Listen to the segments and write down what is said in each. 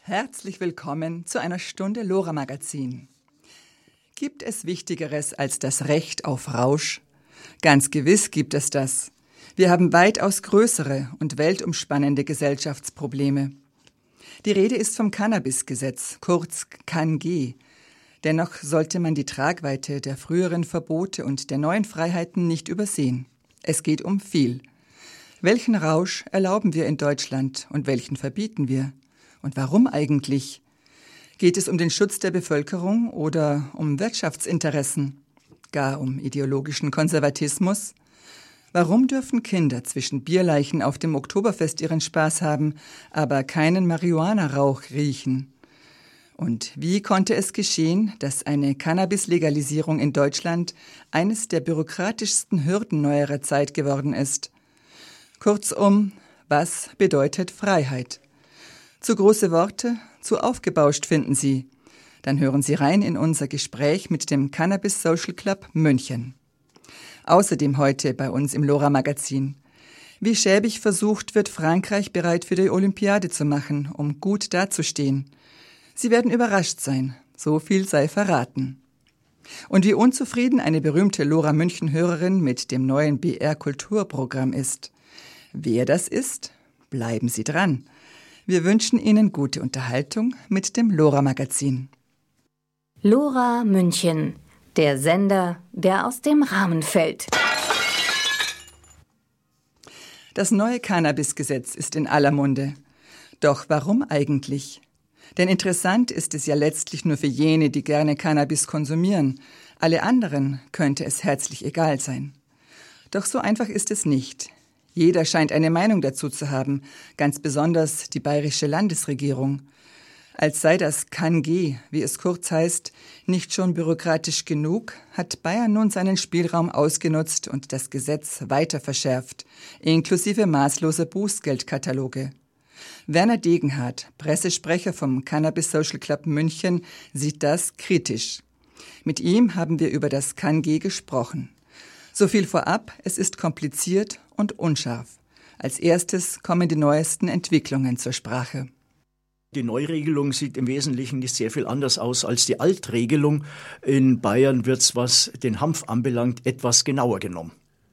Herzlich willkommen zu einer Stunde LoRa-Magazin. Gibt es Wichtigeres als das Recht auf Rausch? Ganz gewiss gibt es das. Wir haben weitaus größere und weltumspannende Gesellschaftsprobleme. Die Rede ist vom Cannabis-Gesetz, kurz CanG. Dennoch sollte man die Tragweite der früheren Verbote und der neuen Freiheiten nicht übersehen. Es geht um viel. Welchen Rausch erlauben wir in Deutschland und welchen verbieten wir? Und warum eigentlich? Geht es um den Schutz der Bevölkerung oder um Wirtschaftsinteressen? Gar um ideologischen Konservatismus? Warum dürfen Kinder zwischen Bierleichen auf dem Oktoberfest ihren Spaß haben, aber keinen Marihuana-Rauch riechen? Und wie konnte es geschehen, dass eine Cannabis-Legalisierung in Deutschland eines der bürokratischsten Hürden neuerer Zeit geworden ist? Kurzum, was bedeutet Freiheit? Zu große Worte, zu aufgebauscht finden Sie. Dann hören Sie rein in unser Gespräch mit dem Cannabis Social Club München. Außerdem heute bei uns im LoRa-Magazin. Wie schäbig versucht wird, Frankreich bereit für die Olympiade zu machen, um gut dazustehen. Sie werden überrascht sein, so viel sei verraten. Und wie unzufrieden eine berühmte LoRa-München-Hörerin mit dem neuen BR-Kulturprogramm ist. Wer das ist? Bleiben Sie dran. Wir wünschen Ihnen gute Unterhaltung mit dem LoRa-Magazin. LoRa München, der Sender, der aus dem Rahmen fällt. Das neue Cannabis-Gesetz ist in aller Munde. Doch warum eigentlich? Denn interessant ist es ja letztlich nur für jene, die gerne Cannabis konsumieren. Alle anderen könnte es herzlich egal sein. Doch so einfach ist es nicht. Jeder scheint eine Meinung dazu zu haben, ganz besonders die bayerische Landesregierung. Als sei das CanG, wie es kurz heißt, nicht schon bürokratisch genug, hat Bayern nun seinen Spielraum ausgenutzt und das Gesetz weiter verschärft, inklusive maßloser Bußgeldkataloge. Werner Degenhardt, Pressesprecher vom Cannabis Social Club München, sieht das kritisch. Mit ihm haben wir über das CanG gesprochen. So viel vorab, es ist kompliziert und unscharf. Als erstes kommen die neuesten Entwicklungen zur Sprache. Die Neuregelung sieht im Wesentlichen nicht sehr viel anders aus als die Altregelung. In Bayern wird es, was den Hanf anbelangt, etwas genauer genommen.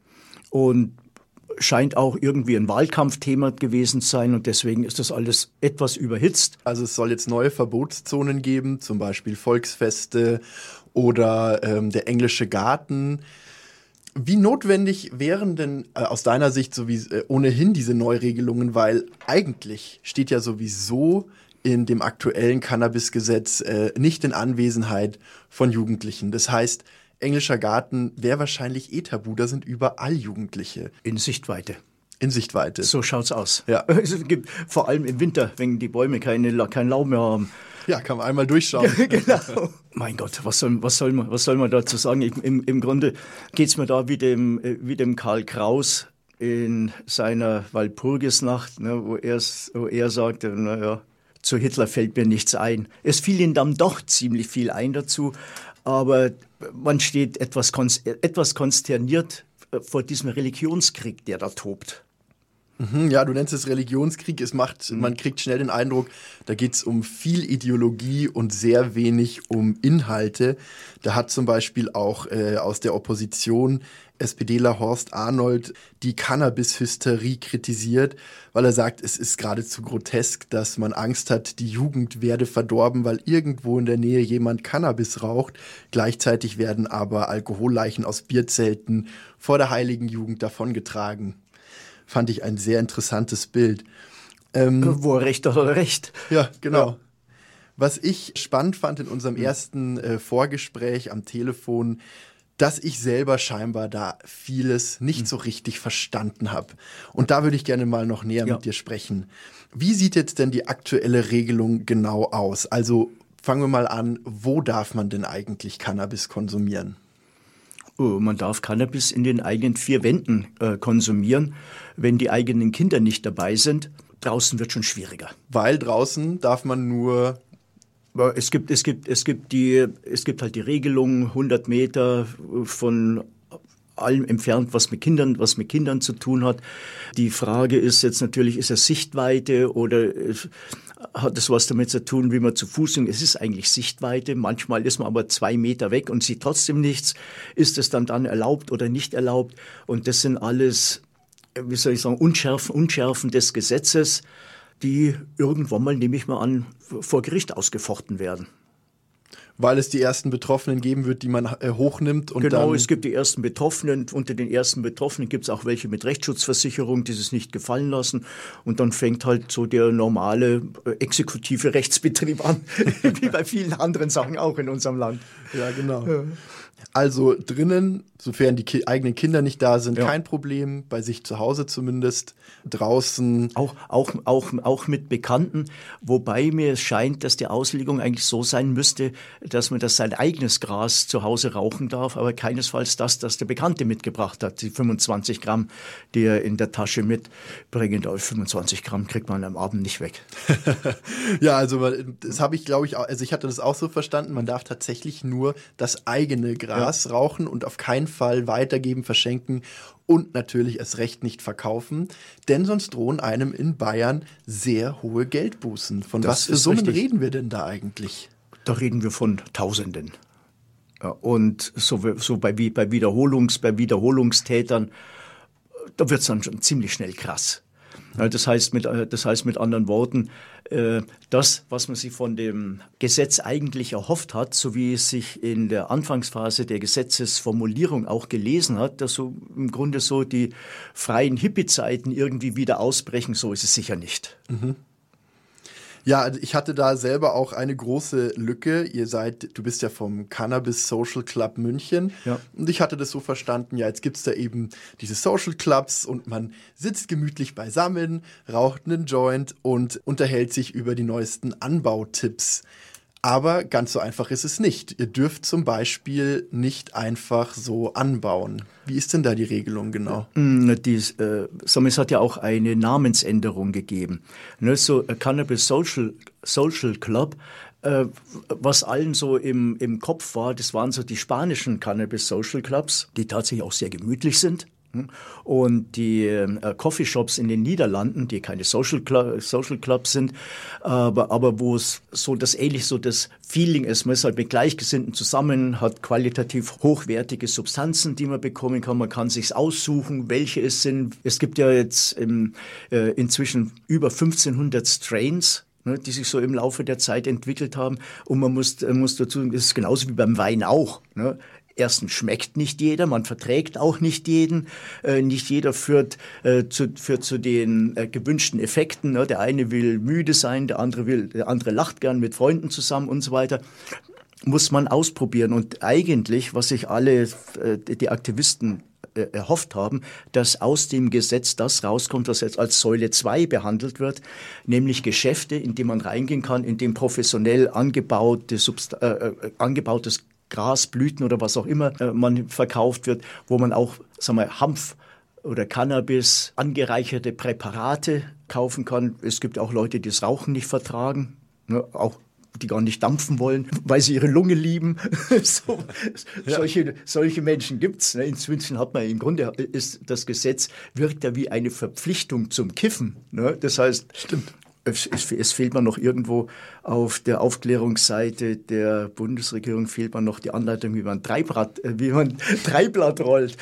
Und scheint auch irgendwie ein Wahlkampfthema gewesen zu sein und deswegen ist das alles etwas überhitzt. Also es soll jetzt neue Verbotszonen geben, zum Beispiel Volksfeste oder der englische Garten. Wie notwendig wären denn aus deiner Sicht ohnehin diese Neuregelungen? Weil eigentlich steht ja sowieso in dem aktuellen Cannabis-Gesetz nicht in Anwesenheit von Jugendlichen. Das heißt, englischer Garten wäre wahrscheinlich tabu, da sind überall Jugendliche. In Sichtweite. In Sichtweite. So schaut's aus. Ja. Es gibt vor allem im Winter, wenn die Bäume kein Laub mehr haben. Ja, kann man einmal durchschauen. Genau. Mein Gott, was soll man dazu sagen? Im Grunde geht's mir da wie dem Karl Kraus in seiner Walpurgisnacht, ne, wo er sagte, naja, zu Hitler fällt mir nichts ein. Es fiel ihm dann doch ziemlich viel ein dazu, aber man steht etwas konsterniert vor diesem Religionskrieg, der da tobt. Ja, du nennst es Religionskrieg. Man kriegt schnell den Eindruck, da geht es um viel Ideologie und sehr wenig um Inhalte. Da hat zum Beispiel auch aus der Opposition SPDler Horst Arnold die Cannabis-Hysterie kritisiert, weil er sagt, es ist geradezu grotesk, dass man Angst hat, die Jugend werde verdorben, weil irgendwo in der Nähe jemand Cannabis raucht. Gleichzeitig werden aber Alkoholleichen aus Bierzelten vor der heiligen Jugend davongetragen. Fand ich ein sehr interessantes Bild. Wo recht oder recht. Ja, genau. Ja. Was ich spannend fand in unserem ersten Vorgespräch am Telefon, dass ich selber scheinbar da vieles nicht so richtig verstanden habe. Und da würde ich gerne mal noch näher mit dir sprechen. Wie sieht jetzt denn die aktuelle Regelung genau aus? Also fangen wir mal an, wo darf man denn eigentlich Cannabis konsumieren? Man darf Cannabis in den eigenen 4 Wänden konsumieren, wenn die eigenen Kinder nicht dabei sind. Draußen wird schon schwieriger. Weil draußen darf man nur... Es gibt halt die Regelung 100 Meter von allem entfernt, was mit Kindern zu tun hat. Die Frage ist jetzt natürlich, ist es Sichtweite oder hat es was damit zu tun, wie man zu Fuß ist? Es ist eigentlich Sichtweite. Manchmal ist man aber 2 Meter weg und sieht trotzdem nichts. Ist es dann erlaubt oder nicht erlaubt? Und das sind alles, wie soll ich sagen, Unschärfen des Gesetzes, die irgendwann mal, nehme ich mal an, vor Gericht ausgefochten werden. Weil es die ersten Betroffenen geben wird, die man hochnimmt. Und genau, dann es gibt die ersten Betroffenen. Unter den ersten Betroffenen gibt es auch welche mit Rechtsschutzversicherung, die es nicht gefallen lassen. Und dann fängt halt so der normale exekutive Rechtsbetrieb an, wie bei vielen anderen Sachen auch in unserem Land. Ja, genau. Ja. Also drinnen, sofern die eigenen Kinder nicht da sind, kein Problem, bei sich zu Hause zumindest, draußen. Auch mit Bekannten, wobei mir es scheint, dass die Auslegung eigentlich so sein müsste, dass man das sein eigenes Gras zu Hause rauchen darf, aber keinesfalls das der Bekannte mitgebracht hat, die 25 Gramm, die er in der Tasche mitbringt. 25 Gramm kriegt man am Abend nicht weg. Ja, also das habe ich, glaube ich, also ich hatte das auch so verstanden, man darf tatsächlich nur das eigene Gras rauchen und auf keinen Fall weitergeben, verschenken und natürlich erst recht nicht verkaufen, denn sonst drohen einem in Bayern sehr hohe Geldbußen. Von was für Summen reden wir denn da eigentlich? Da reden wir von Tausenden. Ja, und so bei Wiederholungstätern, da wird es dann schon ziemlich schnell krass. Ja, das heißt mit anderen Worten, das, was man sich von dem Gesetz eigentlich erhofft hat, so wie es sich in der Anfangsphase der Gesetzesformulierung auch gelesen hat, dass so im Grunde so die freien Hippie-Zeiten irgendwie wieder ausbrechen, so ist es sicher nicht. Mhm. Ja, ich hatte da selber auch eine große Lücke. Du bist ja vom Cannabis Social Club München. Ja. Und ich hatte das so verstanden, ja, jetzt gibt's da eben diese Social Clubs und man sitzt gemütlich beisammen, raucht einen Joint und unterhält sich über die neuesten Anbautipps. Aber ganz so einfach ist es nicht. Ihr dürft zum Beispiel nicht einfach so anbauen. Wie ist denn da die Regelung genau? Es hat ja auch eine Namensänderung gegeben. So Cannabis Social Club, was allen so im Kopf war, das waren so die spanischen Cannabis Social Clubs, die tatsächlich auch sehr gemütlich sind. Und die Coffeeshops in den Niederlanden, die keine Social Clubs sind, aber wo es so das Feeling ist, man ist halt mit Gleichgesinnten zusammen, hat qualitativ hochwertige Substanzen, die man bekommen kann. Man kann sich's aussuchen, welche es sind. Es gibt ja jetzt inzwischen über 1500 Strains, die sich so im Laufe der Zeit entwickelt haben. Und man muss dazu sagen, das ist genauso wie beim Wein auch. Erstens schmeckt nicht jeder, man verträgt auch nicht jeden. Nicht jeder führt zu den gewünschten Effekten. Der eine will müde sein, der andere lacht gern mit Freunden zusammen und so weiter. Muss man ausprobieren. Und eigentlich, was sich alle die Aktivisten erhofft haben, dass aus dem Gesetz das rauskommt, was jetzt als Säule 2 behandelt wird, nämlich Geschäfte, in die man reingehen kann, in dem professionell angebautes Gras, Blüten oder was auch immer man verkauft wird, wo man auch, Hanf oder Cannabis angereicherte Präparate kaufen kann. Es gibt auch Leute, die das Rauchen nicht vertragen, auch die gar nicht dampfen wollen, weil sie ihre Lunge lieben. Solche Menschen gibt's. Inzwischen hat man im Grunde ist das Gesetz wirkt ja wie eine Verpflichtung zum Kiffen. Das heißt, stimmt. Es fehlt mir noch irgendwo auf der Aufklärungsseite der Bundesregierung fehlt mir noch die Anleitung, wie man Dreiblatt rollt.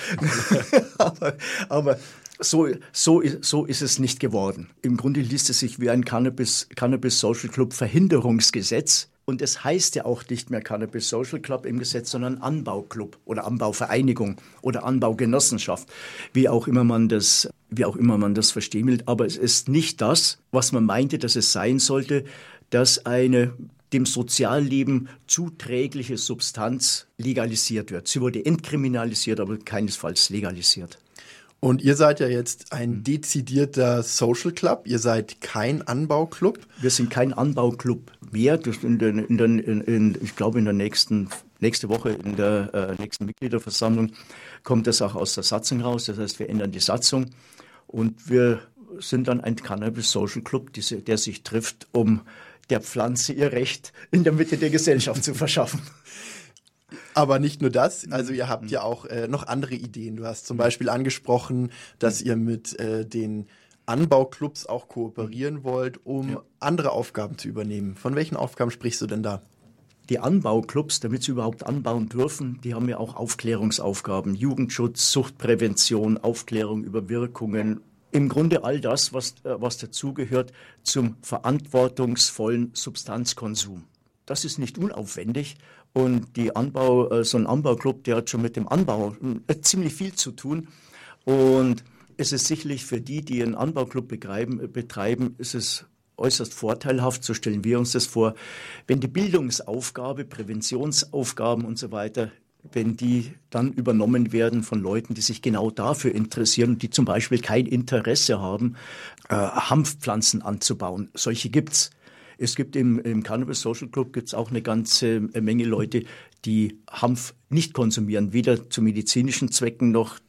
aber so ist es nicht geworden. Im Grunde liest es sich wie ein Cannabis Social Club Verhinderungsgesetz. Und es heißt ja auch nicht mehr Cannabis Social Club im Gesetz, sondern Anbauclub oder Anbauvereinigung oder Anbaugenossenschaft, wie auch immer man das verstehen will. Aber es ist nicht das, was man meinte, dass es sein sollte, dass eine dem Sozialleben zuträgliche Substanz legalisiert wird. Sie wurde entkriminalisiert, aber keinesfalls legalisiert. Und ihr seid ja jetzt ein dezidierter Social Club, ihr seid kein Anbauclub. Wir sind kein Anbauclub mehr. Ich glaube, nächste Woche in der nächsten Mitgliederversammlung kommt das auch aus der Satzung raus. Das heißt, wir ändern die Satzung und wir sind dann ein Cannabis Social Club, der sich trifft, um der Pflanze ihr Recht in der Mitte der Gesellschaft zu verschaffen. Aber nicht nur das, also ihr habt ja auch noch andere Ideen. Du hast zum Beispiel angesprochen, dass ihr mit den Anbauclubs auch kooperieren wollt, um andere Aufgaben zu übernehmen. Von welchen Aufgaben sprichst du denn da? Die Anbauclubs, damit sie überhaupt anbauen dürfen, die haben ja auch Aufklärungsaufgaben. Jugendschutz, Suchtprävention, Aufklärung über Wirkungen. Im Grunde all das, was dazugehört zum verantwortungsvollen Substanzkonsum. Das ist nicht unaufwendig und so ein Anbauclub, der hat schon mit dem Anbau ziemlich viel zu tun. Und es ist sicherlich für die einen Anbauclub betreiben, ist es äußerst vorteilhaft, so stellen wir uns das vor, wenn die Bildungsaufgabe, Präventionsaufgaben und so weiter, wenn die dann übernommen werden von Leuten, die sich genau dafür interessieren und die zum Beispiel kein Interesse haben, Hanfpflanzen anzubauen. Solche gibt's. Es gibt im Cannabis Social Club gibt's auch eine ganze Menge Leute, die Hanf nicht konsumieren, weder zu medizinischen Zwecken noch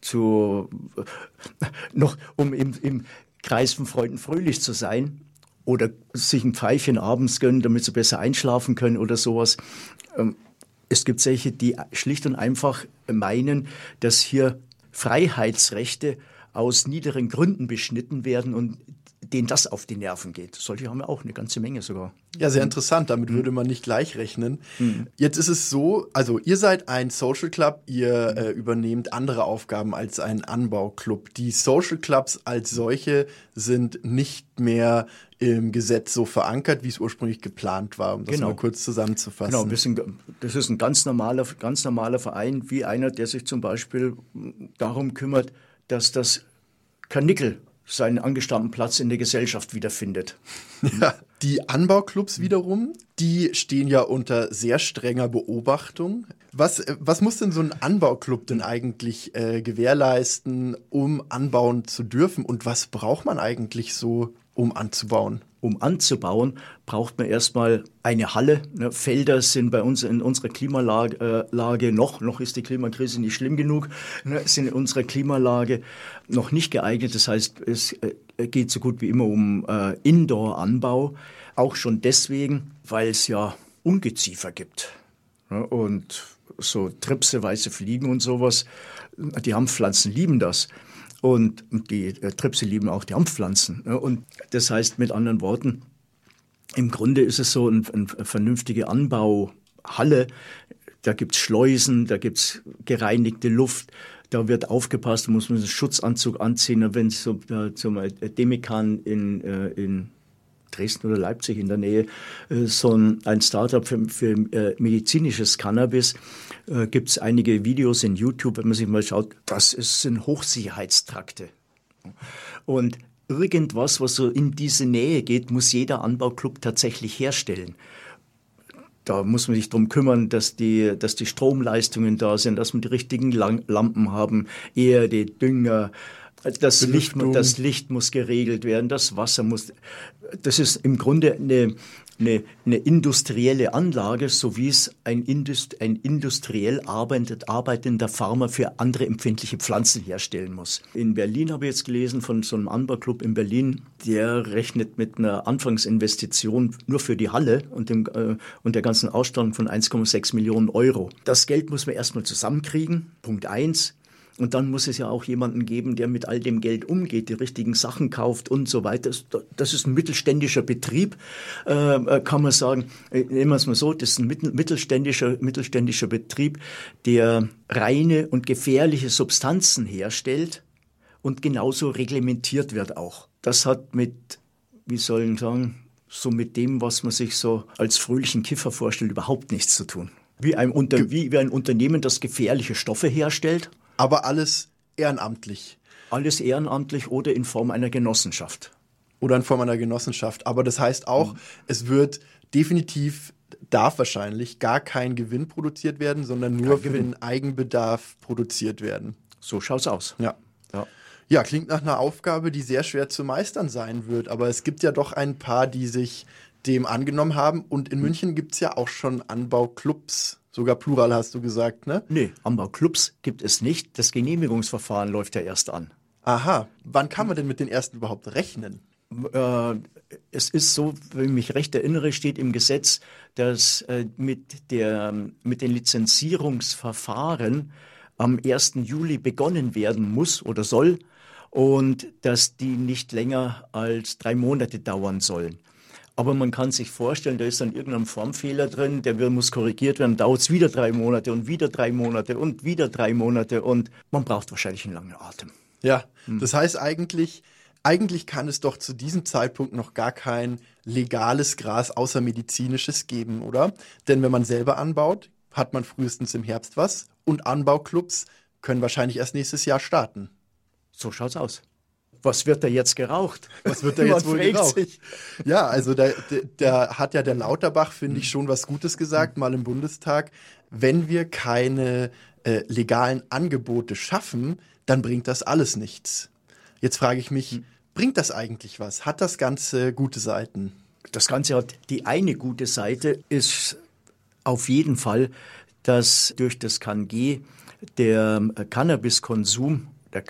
um im Kreis von Freunden fröhlich zu sein. Oder sich ein Pfeifchen abends gönnen, damit sie besser einschlafen können oder sowas. Es gibt solche, die schlicht und einfach meinen, dass hier Freiheitsrechte aus niederen Gründen beschnitten werden und denen das auf die Nerven geht. Solche haben wir auch eine ganze Menge sogar. Ja, sehr interessant. Damit würde man nicht gleich rechnen. Jetzt ist es so, also ihr seid ein Social Club, ihr übernehmt andere Aufgaben als ein Anbauclub. Die Social Clubs als solche sind nicht mehr im Gesetz so verankert, wie es ursprünglich geplant war, um das mal kurz zusammenzufassen. Genau, das ist ein ganz normaler Verein, wie einer, der sich zum Beispiel darum kümmert, dass das Karnickel seinen angestammten Platz in der Gesellschaft wiederfindet. Ja, die Anbauclubs wiederum, die stehen ja unter sehr strenger Beobachtung. Was muss denn so ein Anbauclub denn eigentlich gewährleisten, um anbauen zu dürfen? Und was braucht man eigentlich so, um anzubauen? Um anzubauen, braucht man erstmal eine Halle. Felder sind bei uns in unserer Klimalage noch ist die Klimakrise nicht schlimm genug, sind in unserer Klimalage noch nicht geeignet. Das heißt, es geht so gut wie immer um Indoor-Anbau. Auch schon deswegen, weil es ja Ungeziefer gibt. Und so Tripse, weiße Fliegen und sowas, die Hanfpflanzen lieben das. Und die Tripse lieben auch die Hanfpflanzen. Und das heißt mit anderen Worten, im Grunde ist es so eine vernünftige Anbauhalle. Da gibt's Schleusen, da gibt's gereinigte Luft. Da wird aufgepasst, da muss man einen Schutzanzug anziehen. Wenn es zum Demikan in Dresden oder Leipzig in der Nähe, so ein Startup für medizinisches Cannabis, gibt es einige Videos in YouTube, wenn man sich mal schaut, das sind Hochsicherheitstrakte. Und irgendwas, was so in diese Nähe geht, muss jeder Anbauclub tatsächlich herstellen. Da muss man sich darum kümmern, dass die Stromleistungen da sind, dass wir die richtigen Lampen haben, Erde, Dünger. Das Licht muss geregelt werden, das Wasser muss. Das ist im Grunde eine industrielle Anlage, so wie es ein industriell arbeitender Farmer für andere empfindliche Pflanzen herstellen muss. In Berlin habe ich jetzt gelesen von so einem Anbauclub in Berlin, der rechnet mit einer Anfangsinvestition nur für die Halle und der ganzen Ausstattung von 1,6 Millionen Euro. Das Geld muss man erstmal zusammenkriegen, Punkt 1. Und dann muss es ja auch jemanden geben, der mit all dem Geld umgeht, die richtigen Sachen kauft und so weiter. Das ist ein mittelständischer Betrieb, kann man sagen. Nehmen wir es mal so, das ist ein mittelständischer Betrieb, der reine und gefährliche Substanzen herstellt und genauso reglementiert wird auch. Das hat mit, so mit dem, was man sich so als fröhlichen Kiffer vorstellt, überhaupt nichts zu tun. Wie ein Unternehmen, das gefährliche Stoffe herstellt. Aber alles ehrenamtlich. Alles ehrenamtlich oder in Form einer Genossenschaft. Oder in Form einer Genossenschaft. Aber das heißt auch, es wird darf wahrscheinlich gar kein Gewinn produziert werden, sondern nur für den Eigenbedarf produziert werden. So schaut's aus. Ja, klingt nach einer Aufgabe, die sehr schwer zu meistern sein wird. Aber es gibt ja doch ein paar, die sich dem angenommen haben. Und in München gibt es ja auch schon Anbauclubs. Sogar Plural hast du gesagt, ne? Nee, Anbauclubs gibt es nicht. Das Genehmigungsverfahren läuft ja erst an. Aha. Wann kann man denn mit den ersten überhaupt rechnen? Es ist so, wenn ich mich recht erinnere, steht im Gesetz, dass mit den Lizenzierungsverfahren am 1. Juli begonnen werden muss oder soll und dass die nicht länger als 3 Monate dauern sollen. Aber man kann sich vorstellen, da ist dann irgendein Formfehler drin, muss korrigiert werden, dauert es wieder 3 Monate und wieder 3 Monate und wieder 3 Monate und man braucht wahrscheinlich einen langen Atem. Ja, das heißt eigentlich kann es doch zu diesem Zeitpunkt noch gar kein legales Gras außer medizinisches geben, oder? Denn wenn man selber anbaut, hat man frühestens im Herbst was und Anbauclubs können wahrscheinlich erst nächstes Jahr starten. So schaut's aus. Was wird da jetzt geraucht? Was wird da jetzt wohl geraucht? Sich. Ja, also da hat ja der Lauterbach, finde ich, schon was Gutes gesagt, mal im Bundestag. Wenn wir keine legalen Angebote schaffen, dann bringt das alles nichts. Jetzt frage ich mich, bringt das eigentlich was? Hat das Ganze gute Seiten? Das Ganze hat die eine gute Seite, ist auf jeden Fall, dass durch das KNG der Cannabiskonsum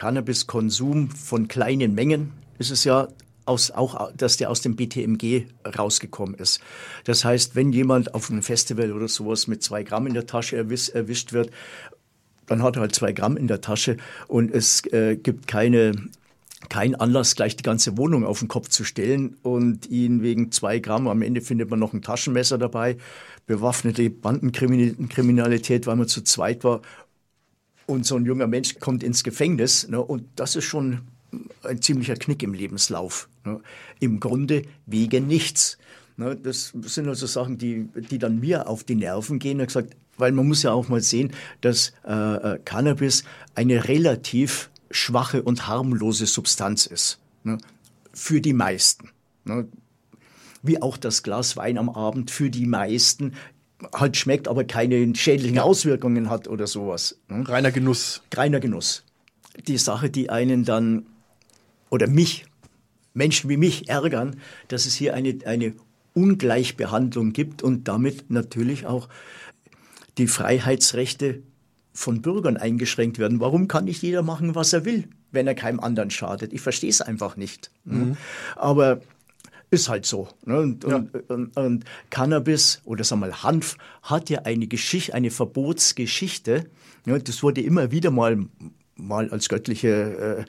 von kleinen Mengen ist es ja dass der aus dem BTMG rausgekommen ist. Das heißt, wenn jemand auf einem Festival oder sowas mit 2 Gramm in der Tasche erwischt wird, dann hat er halt 2 Gramm in der Tasche und es gibt kein Anlass, gleich die ganze Wohnung auf den Kopf zu stellen und ihn wegen 2 Gramm, am Ende findet man noch ein Taschenmesser dabei, bewaffnete Bandenkriminalität, weil man zu zweit war. Und so ein junger Mensch kommt ins Gefängnis, ne, und das ist schon ein ziemlicher Knick im Lebenslauf. Ne. Im Grunde wegen nichts. Ne, das sind also Sachen, die dann mir auf die Nerven gehen. Ich gesagt, weil man muss ja auch mal sehen, dass Cannabis eine relativ schwache und harmlose Substanz ist. Ne, für die meisten. Ne. Wie auch das Glas Wein am Abend für die meisten halt schmeckt, aber keine schädlichen Auswirkungen hat oder sowas. Reiner Genuss. Reiner Genuss. Die Sache, die einen dann, oder Menschen wie mich ärgern, dass es hier eine Ungleichbehandlung gibt und damit natürlich auch die Freiheitsrechte von Bürgern eingeschränkt werden. Warum kann nicht jeder machen, was er will, wenn er keinem anderen schadet? Ich verstehe es einfach nicht. Aber ist halt so. Ne? Und Cannabis oder sagen wir mal Hanf hat ja eine Verbotsgeschichte. Ja, das wurde immer wieder mal als göttlicher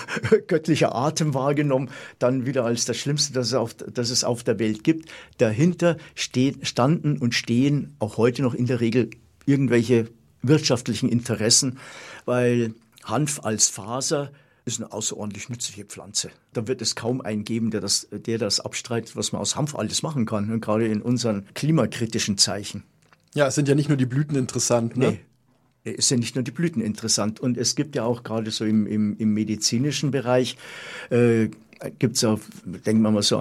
Atem wahrgenommen, dann wieder als das Schlimmste, das es auf der Welt gibt. Dahinter standen und stehen auch heute noch in der Regel irgendwelche wirtschaftlichen Interessen, weil Hanf als Faser ist eine außerordentlich nützliche Pflanze. Da wird es kaum einen geben, der das abstreitet, was man aus Hanf alles machen kann, ne? Gerade in unseren klimakritischen Zeichen. Ja, es sind ja nicht nur die Blüten interessant, ne? Nee, es sind nicht nur die Blüten interessant. Und es gibt ja auch gerade so im medizinischen Bereich, gibt es auch, denken wir mal so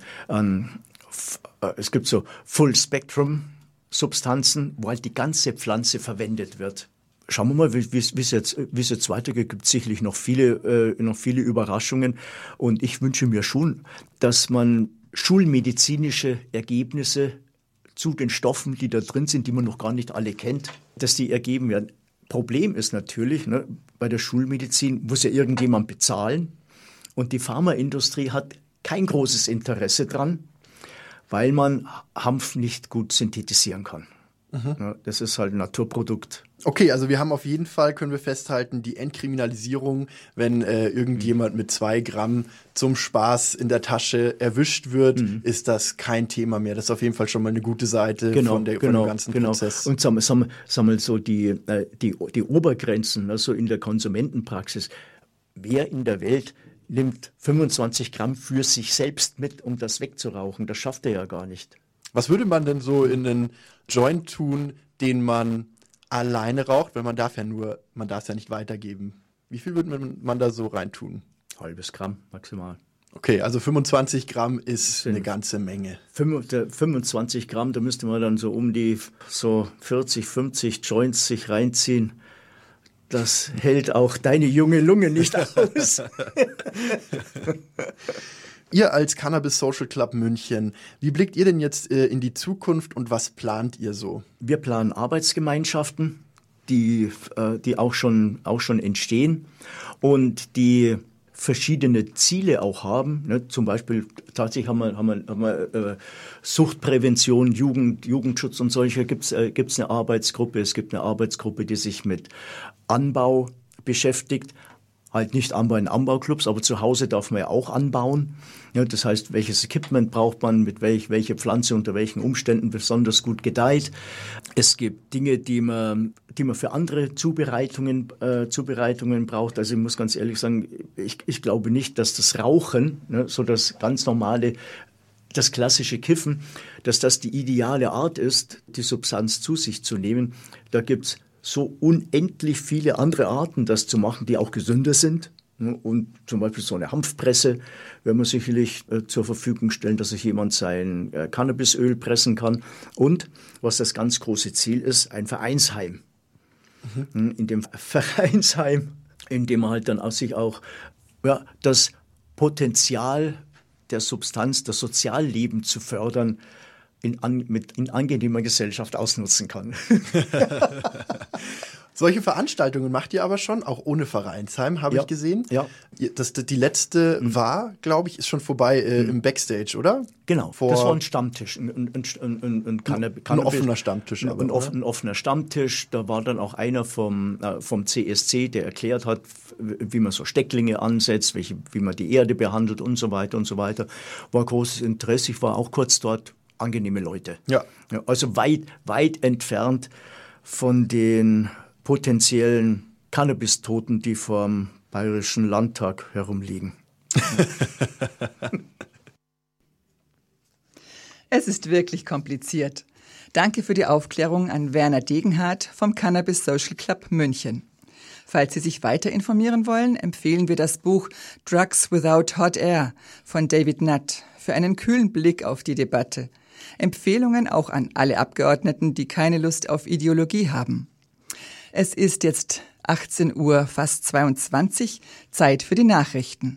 es gibt so Full-Spectrum-Substanzen, wo halt die ganze Pflanze verwendet wird. Schauen wir mal, wie es jetzt weitergeht. Gibt sicherlich noch viele Überraschungen. Und ich wünsche mir schon, dass man schulmedizinische Ergebnisse zu den Stoffen, die da drin sind, die man noch gar nicht alle kennt, dass die ergeben werden. Problem ist natürlich, ne, bei der Schulmedizin muss ja irgendjemand bezahlen. Und die Pharmaindustrie hat kein großes Interesse dran, weil man Hanf nicht gut synthetisieren kann. Ja, das ist halt ein Naturprodukt. Okay, also wir haben auf jeden Fall, können wir festhalten, die Entkriminalisierung, wenn irgendjemand mit 2 Gramm zum Spaß in der Tasche erwischt wird, ist das kein Thema mehr. Das ist auf jeden Fall schon mal eine gute Seite von dem ganzen Prozess. Und sagen wir so die Obergrenzen, also in der Konsumentenpraxis. Wer in der Welt nimmt 25 Gramm für sich selbst mit, um das wegzurauchen? Das schafft er ja gar nicht. Was würde man denn so in einen Joint tun, den man alleine raucht? Weil man darf es ja nicht weitergeben. Wie viel würde man da so reintun? Halbes Gramm maximal. Okay, also 25 Gramm ist eine ganze Menge. 25 Gramm, da müsste man dann so um die 40, 50 Joints sich reinziehen. Das hält auch deine junge Lunge nicht aus. Ihr als Cannabis Social Club München, wie blickt ihr denn jetzt in die Zukunft und was plant ihr so? Wir planen Arbeitsgemeinschaften, die auch schon entstehen und die verschiedene Ziele auch haben. Ne? Zum Beispiel tatsächlich haben wir Suchtprävention, Jugendschutz und solche. Gibt's eine Arbeitsgruppe. Es gibt eine Arbeitsgruppe, die sich mit Anbau beschäftigt. Halt nicht Anbau in Anbauclubs, aber zu Hause darf man ja auch anbauen. Ja, das heißt, welches Equipment braucht man, mit welche Pflanze unter welchen Umständen besonders gut gedeiht. Es gibt Dinge, die man für andere Zubereitungen braucht. Also ich muss ganz ehrlich sagen, ich glaube nicht, dass das Rauchen, ne, so das ganz normale, das klassische Kiffen, dass das die ideale Art ist, die Substanz zu sich zu nehmen. Da gibt's so unendlich viele andere Arten, das zu machen, die auch gesünder sind. Und zum Beispiel so eine Hanfpresse werden wir sicherlich zur Verfügung stellen, dass sich jemand sein Cannabisöl pressen kann. Und was das ganz große Ziel ist, ein Vereinsheim. In dem Vereinsheim, in dem man halt dann sich auch das Potenzial der Substanz, das Sozialleben zu fördern, in angenehmer Gesellschaft ausnutzen kann. Solche Veranstaltungen macht ihr aber schon, auch ohne Vereinsheim, habe ich gesehen. Ja. Die letzte war, glaube ich, ist schon vorbei im Backstage, oder? Genau, das war ein Stammtisch, ein offener Stammtisch. Ein offener Stammtisch, da war dann auch einer vom CSC, der erklärt hat, wie man so Stecklinge ansetzt, wie man die Erde behandelt und so weiter und so weiter. War großes Interesse, ich war auch kurz dort, angenehme Leute. Ja. Also weit entfernt von den potenziellen Cannabis-Toten, die vorm Bayerischen Landtag herumliegen. Es ist wirklich kompliziert. Danke für die Aufklärung an Werner Degenhardt vom Cannabis Social Club München. Falls Sie sich weiter informieren wollen, empfehlen wir das Buch Drugs Without Hot Air von David Nutt für einen kühlen Blick auf die Debatte. Empfehlungen auch an alle Abgeordneten, die keine Lust auf Ideologie haben. Es ist jetzt 18 Uhr, fast 22, Zeit für die Nachrichten.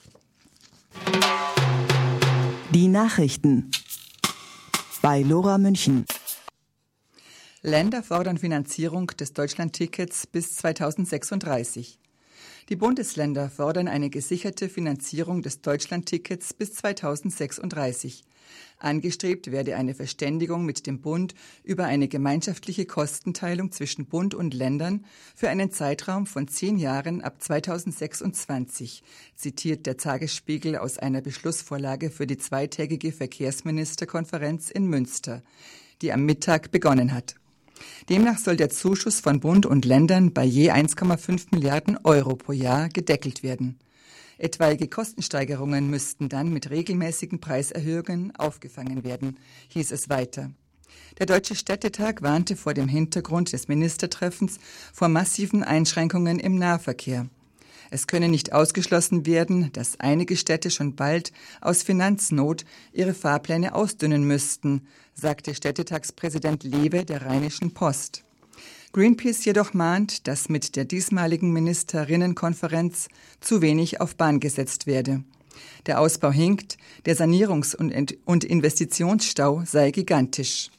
Die Nachrichten bei Lora München. Länder fordern Finanzierung des Deutschlandtickets bis 2036. Die Bundesländer fordern eine gesicherte Finanzierung des Deutschlandtickets bis 2036. Angestrebt werde eine Verständigung mit dem Bund über eine gemeinschaftliche Kostenteilung zwischen Bund und Ländern für einen Zeitraum von 10 Jahren ab 2026, zitiert der Tagesspiegel aus einer Beschlussvorlage für die zweitägige Verkehrsministerkonferenz in Münster, die am Mittag begonnen hat. Demnach soll der Zuschuss von Bund und Ländern bei je 1,5 Milliarden Euro pro Jahr gedeckelt werden. Etwaige Kostensteigerungen müssten dann mit regelmäßigen Preiserhöhungen aufgefangen werden, hieß es weiter. Der Deutsche Städtetag warnte vor dem Hintergrund des Ministertreffens vor massiven Einschränkungen im Nahverkehr. Es könne nicht ausgeschlossen werden, dass einige Städte schon bald aus Finanznot ihre Fahrpläne ausdünnen müssten, sagte Städtetagspräsident Lewe der Rheinischen Post. Greenpeace jedoch mahnt, dass mit der diesmaligen Ministerinnenkonferenz zu wenig auf Bahn gesetzt werde. Der Ausbau hinkt, der Sanierungs- und Investitionsstau sei gigantisch.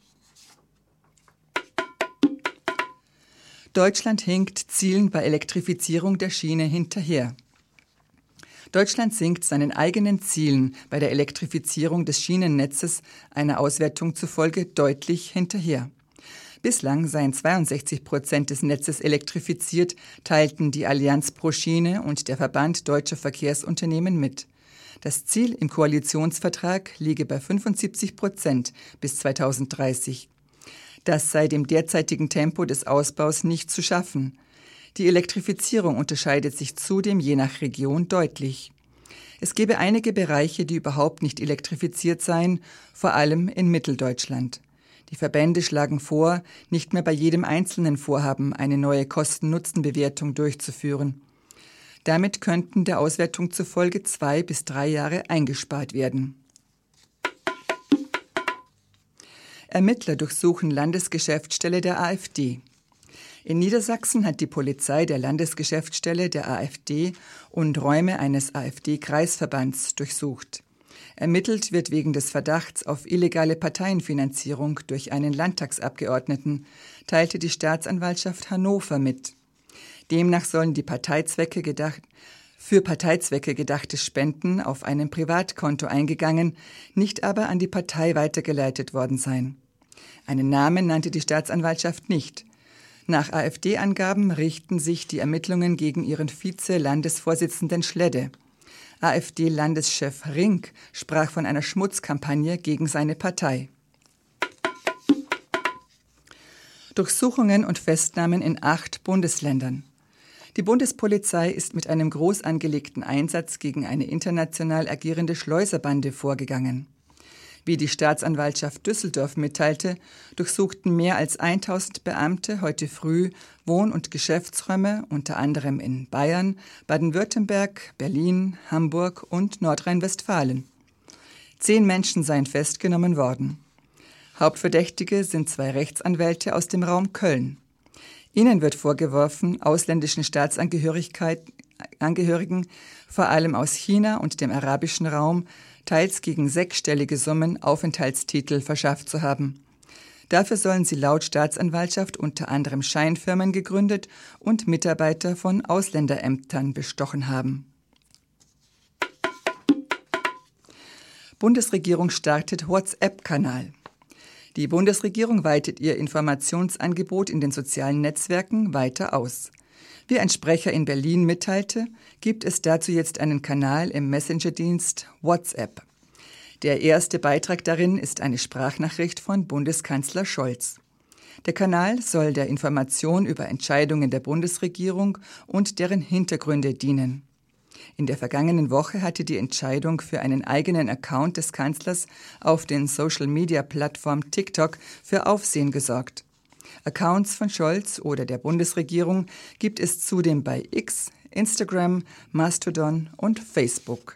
Deutschland hinkt Zielen bei Elektrifizierung der Schiene hinterher. Deutschland sinkt seinen eigenen Zielen bei der Elektrifizierung des Schienennetzes einer Auswertung zufolge deutlich hinterher. Bislang seien 62% des Netzes elektrifiziert, teilten die Allianz pro Schiene und der Verband Deutscher Verkehrsunternehmen mit. Das Ziel im Koalitionsvertrag liege bei 75% bis 2030. Das sei dem derzeitigen Tempo des Ausbaus nicht zu schaffen. Die Elektrifizierung unterscheidet sich zudem je nach Region deutlich. Es gebe einige Bereiche, die überhaupt nicht elektrifiziert seien, vor allem in Mitteldeutschland. Die Verbände schlagen vor, nicht mehr bei jedem einzelnen Vorhaben eine neue Kosten-Nutzen-Bewertung durchzuführen. Damit könnten der Auswertung zufolge 2 bis 3 Jahre eingespart werden. Ermittler durchsuchen Landesgeschäftsstelle der AfD. In Niedersachsen hat die Polizei der Landesgeschäftsstelle der AfD und Räume eines AfD-Kreisverbands durchsucht. Ermittelt wird wegen des Verdachts auf illegale Parteienfinanzierung durch einen Landtagsabgeordneten, teilte die Staatsanwaltschaft Hannover mit. Demnach sollen die Parteizwecke Für Parteizwecke gedachte Spenden auf einem Privatkonto eingegangen, nicht aber an die Partei weitergeleitet worden sein. Einen Namen nannte die Staatsanwaltschaft nicht. Nach AfD-Angaben richten sich die Ermittlungen gegen ihren Vize-Landesvorsitzenden Schledde. AfD-Landeschef Rink sprach von einer Schmutzkampagne gegen seine Partei. Durchsuchungen und Festnahmen in 8 Bundesländern. Die Bundespolizei ist mit einem groß angelegten Einsatz gegen eine international agierende Schleuserbande vorgegangen. Wie die Staatsanwaltschaft Düsseldorf mitteilte, durchsuchten mehr als 1000 Beamte heute früh Wohn- und Geschäftsräume, unter anderem in Bayern, Baden-Württemberg, Berlin, Hamburg und Nordrhein-Westfalen. 10 Menschen seien festgenommen worden. Hauptverdächtige sind 2 Rechtsanwälte aus dem Raum Köln. Ihnen wird vorgeworfen, ausländischen Staatsangehörigen, vor allem aus China und dem arabischen Raum, teils gegen 6-stellige Summen Aufenthaltstitel verschafft zu haben. Dafür sollen sie laut Staatsanwaltschaft unter anderem Scheinfirmen gegründet und Mitarbeiter von Ausländerämtern bestochen haben. Bundesregierung startet WhatsApp-Kanal. Die Bundesregierung weitet ihr Informationsangebot in den sozialen Netzwerken weiter aus. Wie ein Sprecher in Berlin mitteilte, gibt es dazu jetzt einen Kanal im Messenger-Dienst WhatsApp. Der erste Beitrag darin ist eine Sprachnachricht von Bundeskanzler Scholz. Der Kanal soll der Information über Entscheidungen der Bundesregierung und deren Hintergründe dienen. In der vergangenen Woche hatte die Entscheidung für einen eigenen Account des Kanzlers auf den Social-Media-Plattform TikTok für Aufsehen gesorgt. Accounts von Scholz oder der Bundesregierung gibt es zudem bei X, Instagram, Mastodon und Facebook.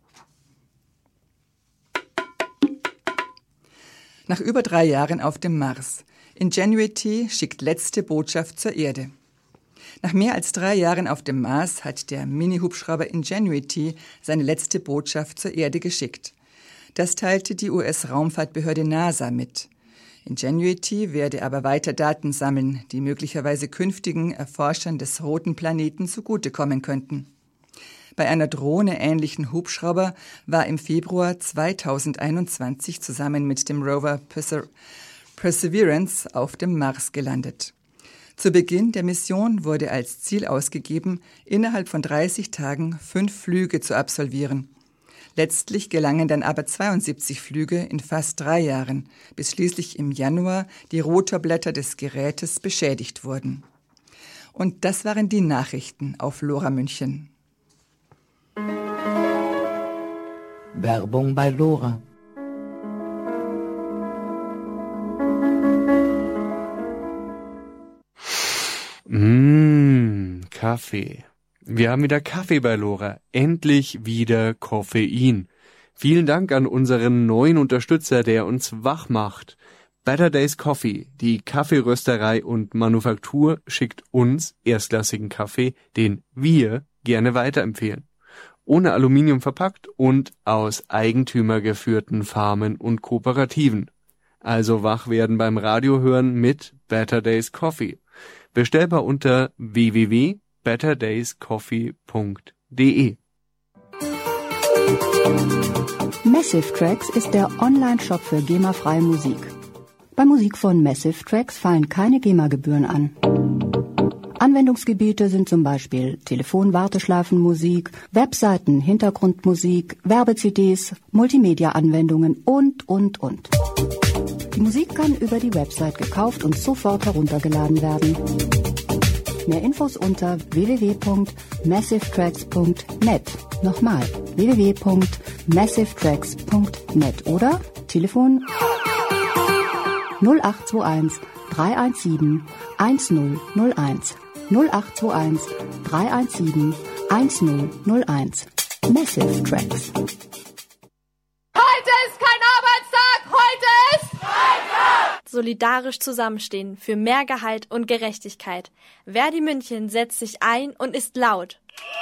Nach über 3 Jahren auf dem Mars. Ingenuity schickt letzte Botschaft zur Erde. Nach mehr als 3 Jahren auf dem Mars hat der Mini-Hubschrauber Ingenuity seine letzte Botschaft zur Erde geschickt. Das teilte die US-Raumfahrtbehörde NASA mit. Ingenuity werde aber weiter Daten sammeln, die möglicherweise künftigen Erforschern des roten Planeten zugutekommen könnten. Bei einer Drohne-ähnlichen Hubschrauber war im Februar 2021 zusammen mit dem Rover Perseverance auf dem Mars gelandet. Zu Beginn der Mission wurde als Ziel ausgegeben, innerhalb von 30 Tagen 5 Flüge zu absolvieren. Letztlich gelangen dann aber 72 Flüge in fast 3 Jahren, bis schließlich im Januar die Rotorblätter des Gerätes beschädigt wurden. Und das waren die Nachrichten auf LoRa München. Werbung bei LoRa. Kaffee. Wir haben wieder Kaffee bei LoRa. Endlich wieder Koffein. Vielen Dank an unseren neuen Unterstützer, der uns wach macht. Better Days Coffee, die Kaffeerösterei und Manufaktur, schickt uns erstklassigen Kaffee, den wir gerne weiterempfehlen. Ohne Aluminium verpackt und aus eigentümergeführten Farmen und Kooperativen. Also wach werden beim Radiohören mit Better Days Coffee. Bestellbar unter www.betterdayscoffee.de. Massive Tracks ist der Online-Shop für GEMA-freie Musik. Bei Musik von Massive Tracks fallen keine GEMA-Gebühren an. Anwendungsgebiete sind zum Beispiel Telefon-Warteschleifenmusik, Webseiten, Hintergrundmusik, Werbe-CDs, Multimedia-Anwendungen und. Die Musik kann über die Website gekauft und sofort heruntergeladen werden. Mehr Infos unter www.massivetracks.net. Nochmal, www.massivetracks.net oder Telefon 0821 317 1001. 0821 317 1001. Massive Tracks. Heute ist kein Arbeitstag, heute ist Freitag! Solidarisch zusammenstehen für mehr Gehalt und Gerechtigkeit. Verdi München setzt sich ein und ist laut.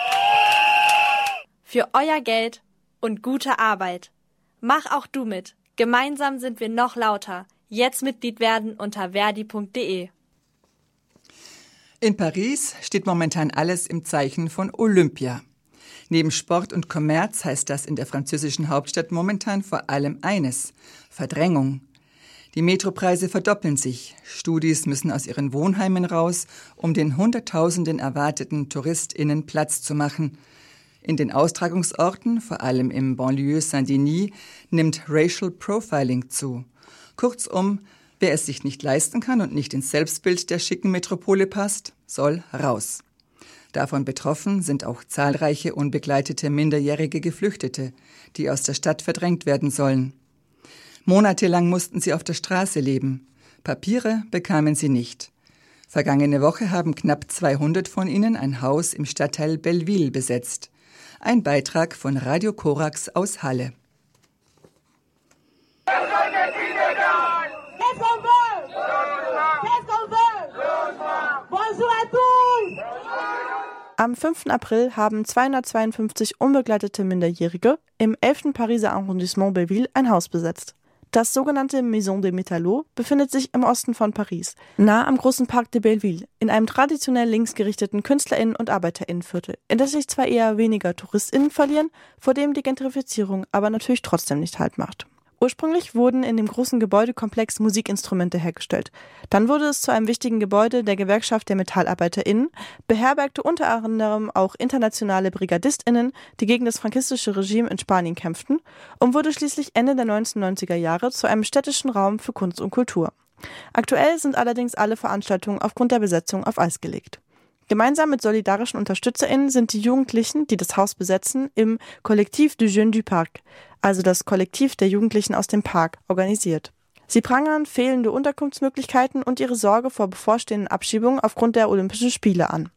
Für euer Geld und gute Arbeit. Mach auch du mit. Gemeinsam sind wir noch lauter. Jetzt Mitglied werden unter verdi.de. In Paris steht momentan alles im Zeichen von Olympia. Neben Sport und Kommerz heißt das in der französischen Hauptstadt momentan vor allem eines: Verdrängung. Die Metropreise verdoppeln sich. Studis müssen aus ihren Wohnheimen raus, um den Hunderttausenden erwarteten TouristInnen Platz zu machen. In den Austragungsorten, vor allem im Banlieue Saint-Denis, nimmt Racial Profiling zu. Kurzum, wer es sich nicht leisten kann und nicht ins Selbstbild der schicken Metropole passt, soll raus. Davon betroffen sind auch zahlreiche unbegleitete minderjährige Geflüchtete, die aus der Stadt verdrängt werden sollen. Monatelang mussten sie auf der Straße leben. Papiere bekamen sie nicht. Vergangene Woche haben knapp 200 von ihnen ein Haus im Stadtteil Belleville besetzt. Ein Beitrag von Radio Korax aus Halle. Am 5. April haben 252 unbegleitete Minderjährige im 11. Pariser Arrondissement Belleville ein Haus besetzt. Das sogenannte Maison des Métallots befindet sich im Osten von Paris, nahe am großen Parc de Belleville, in einem traditionell linksgerichteten KünstlerInnen- und ArbeiterInnenviertel, in das sich zwar eher weniger TouristInnen verlieren, vor dem die Gentrifizierung aber natürlich trotzdem nicht Halt macht. Ursprünglich wurden in dem großen Gebäudekomplex Musikinstrumente hergestellt. Dann wurde es zu einem wichtigen Gebäude der Gewerkschaft der MetallarbeiterInnen, beherbergte unter anderem auch internationale BrigadistInnen, die gegen das frankistische Regime in Spanien kämpften, und wurde schließlich Ende der 1990er Jahre zu einem städtischen Raum für Kunst und Kultur. Aktuell sind allerdings alle Veranstaltungen aufgrund der Besetzung auf Eis gelegt. Gemeinsam mit solidarischen UnterstützerInnen sind die Jugendlichen, die das Haus besetzen, im Collectif du Jeune du Parc, also das Kollektiv der Jugendlichen aus dem Park, organisiert. Sie prangern fehlende Unterkunftsmöglichkeiten und ihre Sorge vor bevorstehenden Abschiebungen aufgrund der Olympischen Spiele an.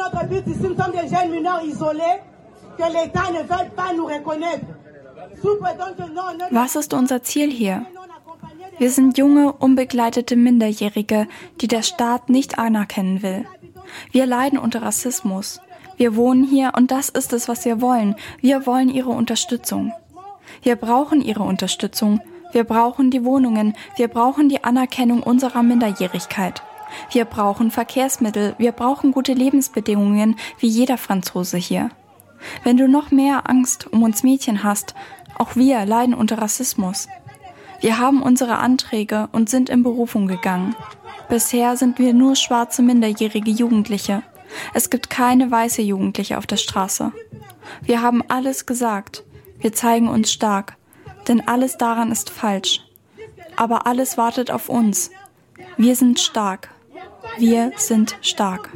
Was ist unser Ziel hier? Wir sind junge, unbegleitete Minderjährige, die der Staat nicht anerkennen will. Wir leiden unter Rassismus. Wir wohnen hier und das ist es, was wir wollen. Wir wollen ihre Unterstützung. Wir brauchen ihre Unterstützung. Wir brauchen die Wohnungen. Wir brauchen die Anerkennung unserer Minderjährigkeit. Wir brauchen Verkehrsmittel. Wir brauchen gute Lebensbedingungen, wie jeder Franzose hier. Wenn du noch mehr Angst um uns Mädchen hast, auch wir leiden unter Rassismus. Wir haben unsere Anträge und sind in Berufung gegangen. Bisher sind wir nur schwarze minderjährige Jugendliche. Es gibt keine weiße Jugendliche auf der Straße. Wir haben alles gesagt. Wir zeigen uns stark. Denn alles daran ist falsch. Aber alles wartet auf uns. Wir sind stark. Wir sind stark.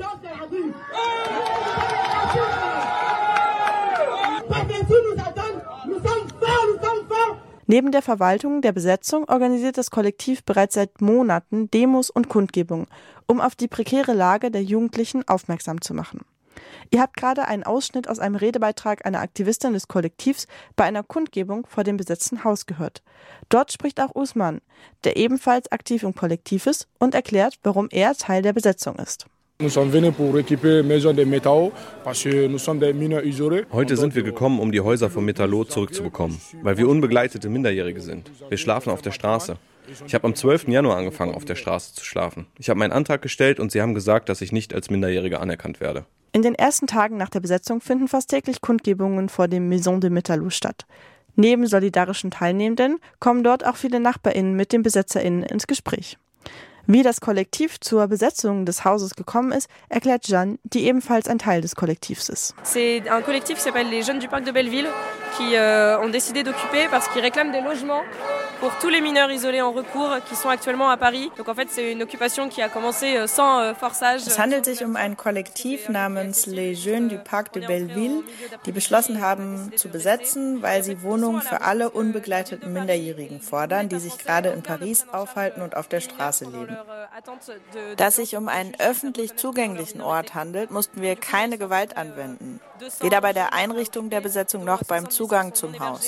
Neben der Verwaltung der Besetzung organisiert das Kollektiv bereits seit Monaten Demos und Kundgebungen, um auf die prekäre Lage der Jugendlichen aufmerksam zu machen. Ihr habt gerade einen Ausschnitt aus einem Redebeitrag einer Aktivistin des Kollektivs bei einer Kundgebung vor dem besetzten Haus gehört. Dort spricht auch Usman, der ebenfalls aktiv im Kollektiv ist, und erklärt, warum er Teil der Besetzung ist. Heute sind wir gekommen, um die Häuser von Métallot zurückzubekommen, weil wir unbegleitete Minderjährige sind. Wir schlafen auf der Straße. Ich habe am 12. Januar angefangen, auf der Straße zu schlafen. Ich habe meinen Antrag gestellt und sie haben gesagt, dass ich nicht als Minderjährige anerkannt werde. In den ersten Tagen nach der Besetzung finden fast täglich Kundgebungen vor dem Maison des Métallots statt. Neben solidarischen Teilnehmenden kommen dort auch viele NachbarInnen mit den BesetzerInnen ins Gespräch. Wie das Kollektiv zur Besetzung des Hauses gekommen ist, erklärt Jeanne, die ebenfalls ein Teil des Kollektivs ist. C'est un collectif qui s'appelle les Jeunes du Parc de Belleville qui ont décidé d'occuper parce qu'ils réclament des logements pour tous les mineurs isolés en recours qui sont actuellement à Paris. Donc en fait, c'est une occupation qui a commencé sans forçage. Es handelt sich um ein Kollektiv namens Les Jeunes du Parc de Belleville, die beschlossen haben zu besetzen, weil sie Wohnungen für alle unbegleiteten Minderjährigen fordern, die sich gerade in Paris aufhalten und auf der Straße leben. Da es sich um einen öffentlich zugänglichen Ort handelt, mussten wir keine Gewalt anwenden. Weder bei der Einrichtung der Besetzung noch beim Zugang zum Haus.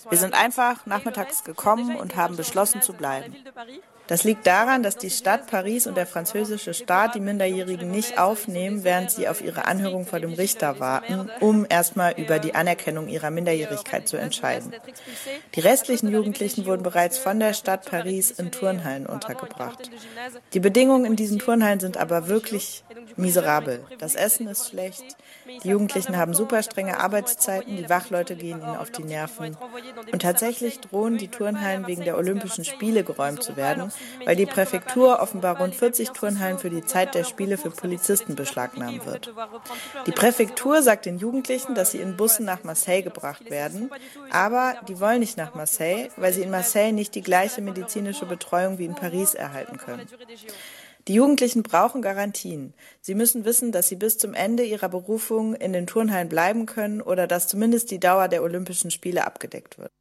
Wir sind einfach nachmittags gekommen und haben beschlossen zu bleiben. Das liegt daran, dass die Stadt Paris und der französische Staat die Minderjährigen nicht aufnehmen, während sie auf ihre Anhörung vor dem Richter warten, um erstmal über die Anerkennung ihrer Minderjährigkeit zu entscheiden. Die restlichen Jugendlichen wurden bereits von der Stadt Paris in Turnhallen untergebracht. Die Bedingungen in diesen Turnhallen sind aber wirklich miserabel. Das Essen ist schlecht, die Jugendlichen haben super strenge Arbeitszeiten, die Wachleute gehen ihnen auf die Nerven. Und tatsächlich drohen die Turnhallen wegen der Olympischen Spiele geräumt zu werden, weil die Präfektur offenbar rund 40 Turnhallen für die Zeit der Spiele für Polizisten beschlagnahmen wird. Die Präfektur sagt den Jugendlichen, dass sie in Bussen nach Marseille gebracht werden, aber die wollen nicht nach Marseille, weil sie in Marseille nicht die gleiche medizinische Betreuung wie in Paris erhalten können. Die Jugendlichen brauchen Garantien. Sie müssen wissen, dass sie bis zum Ende ihrer Berufung in den Turnhallen bleiben können oder dass zumindest die Dauer der Olympischen Spiele abgedeckt wird.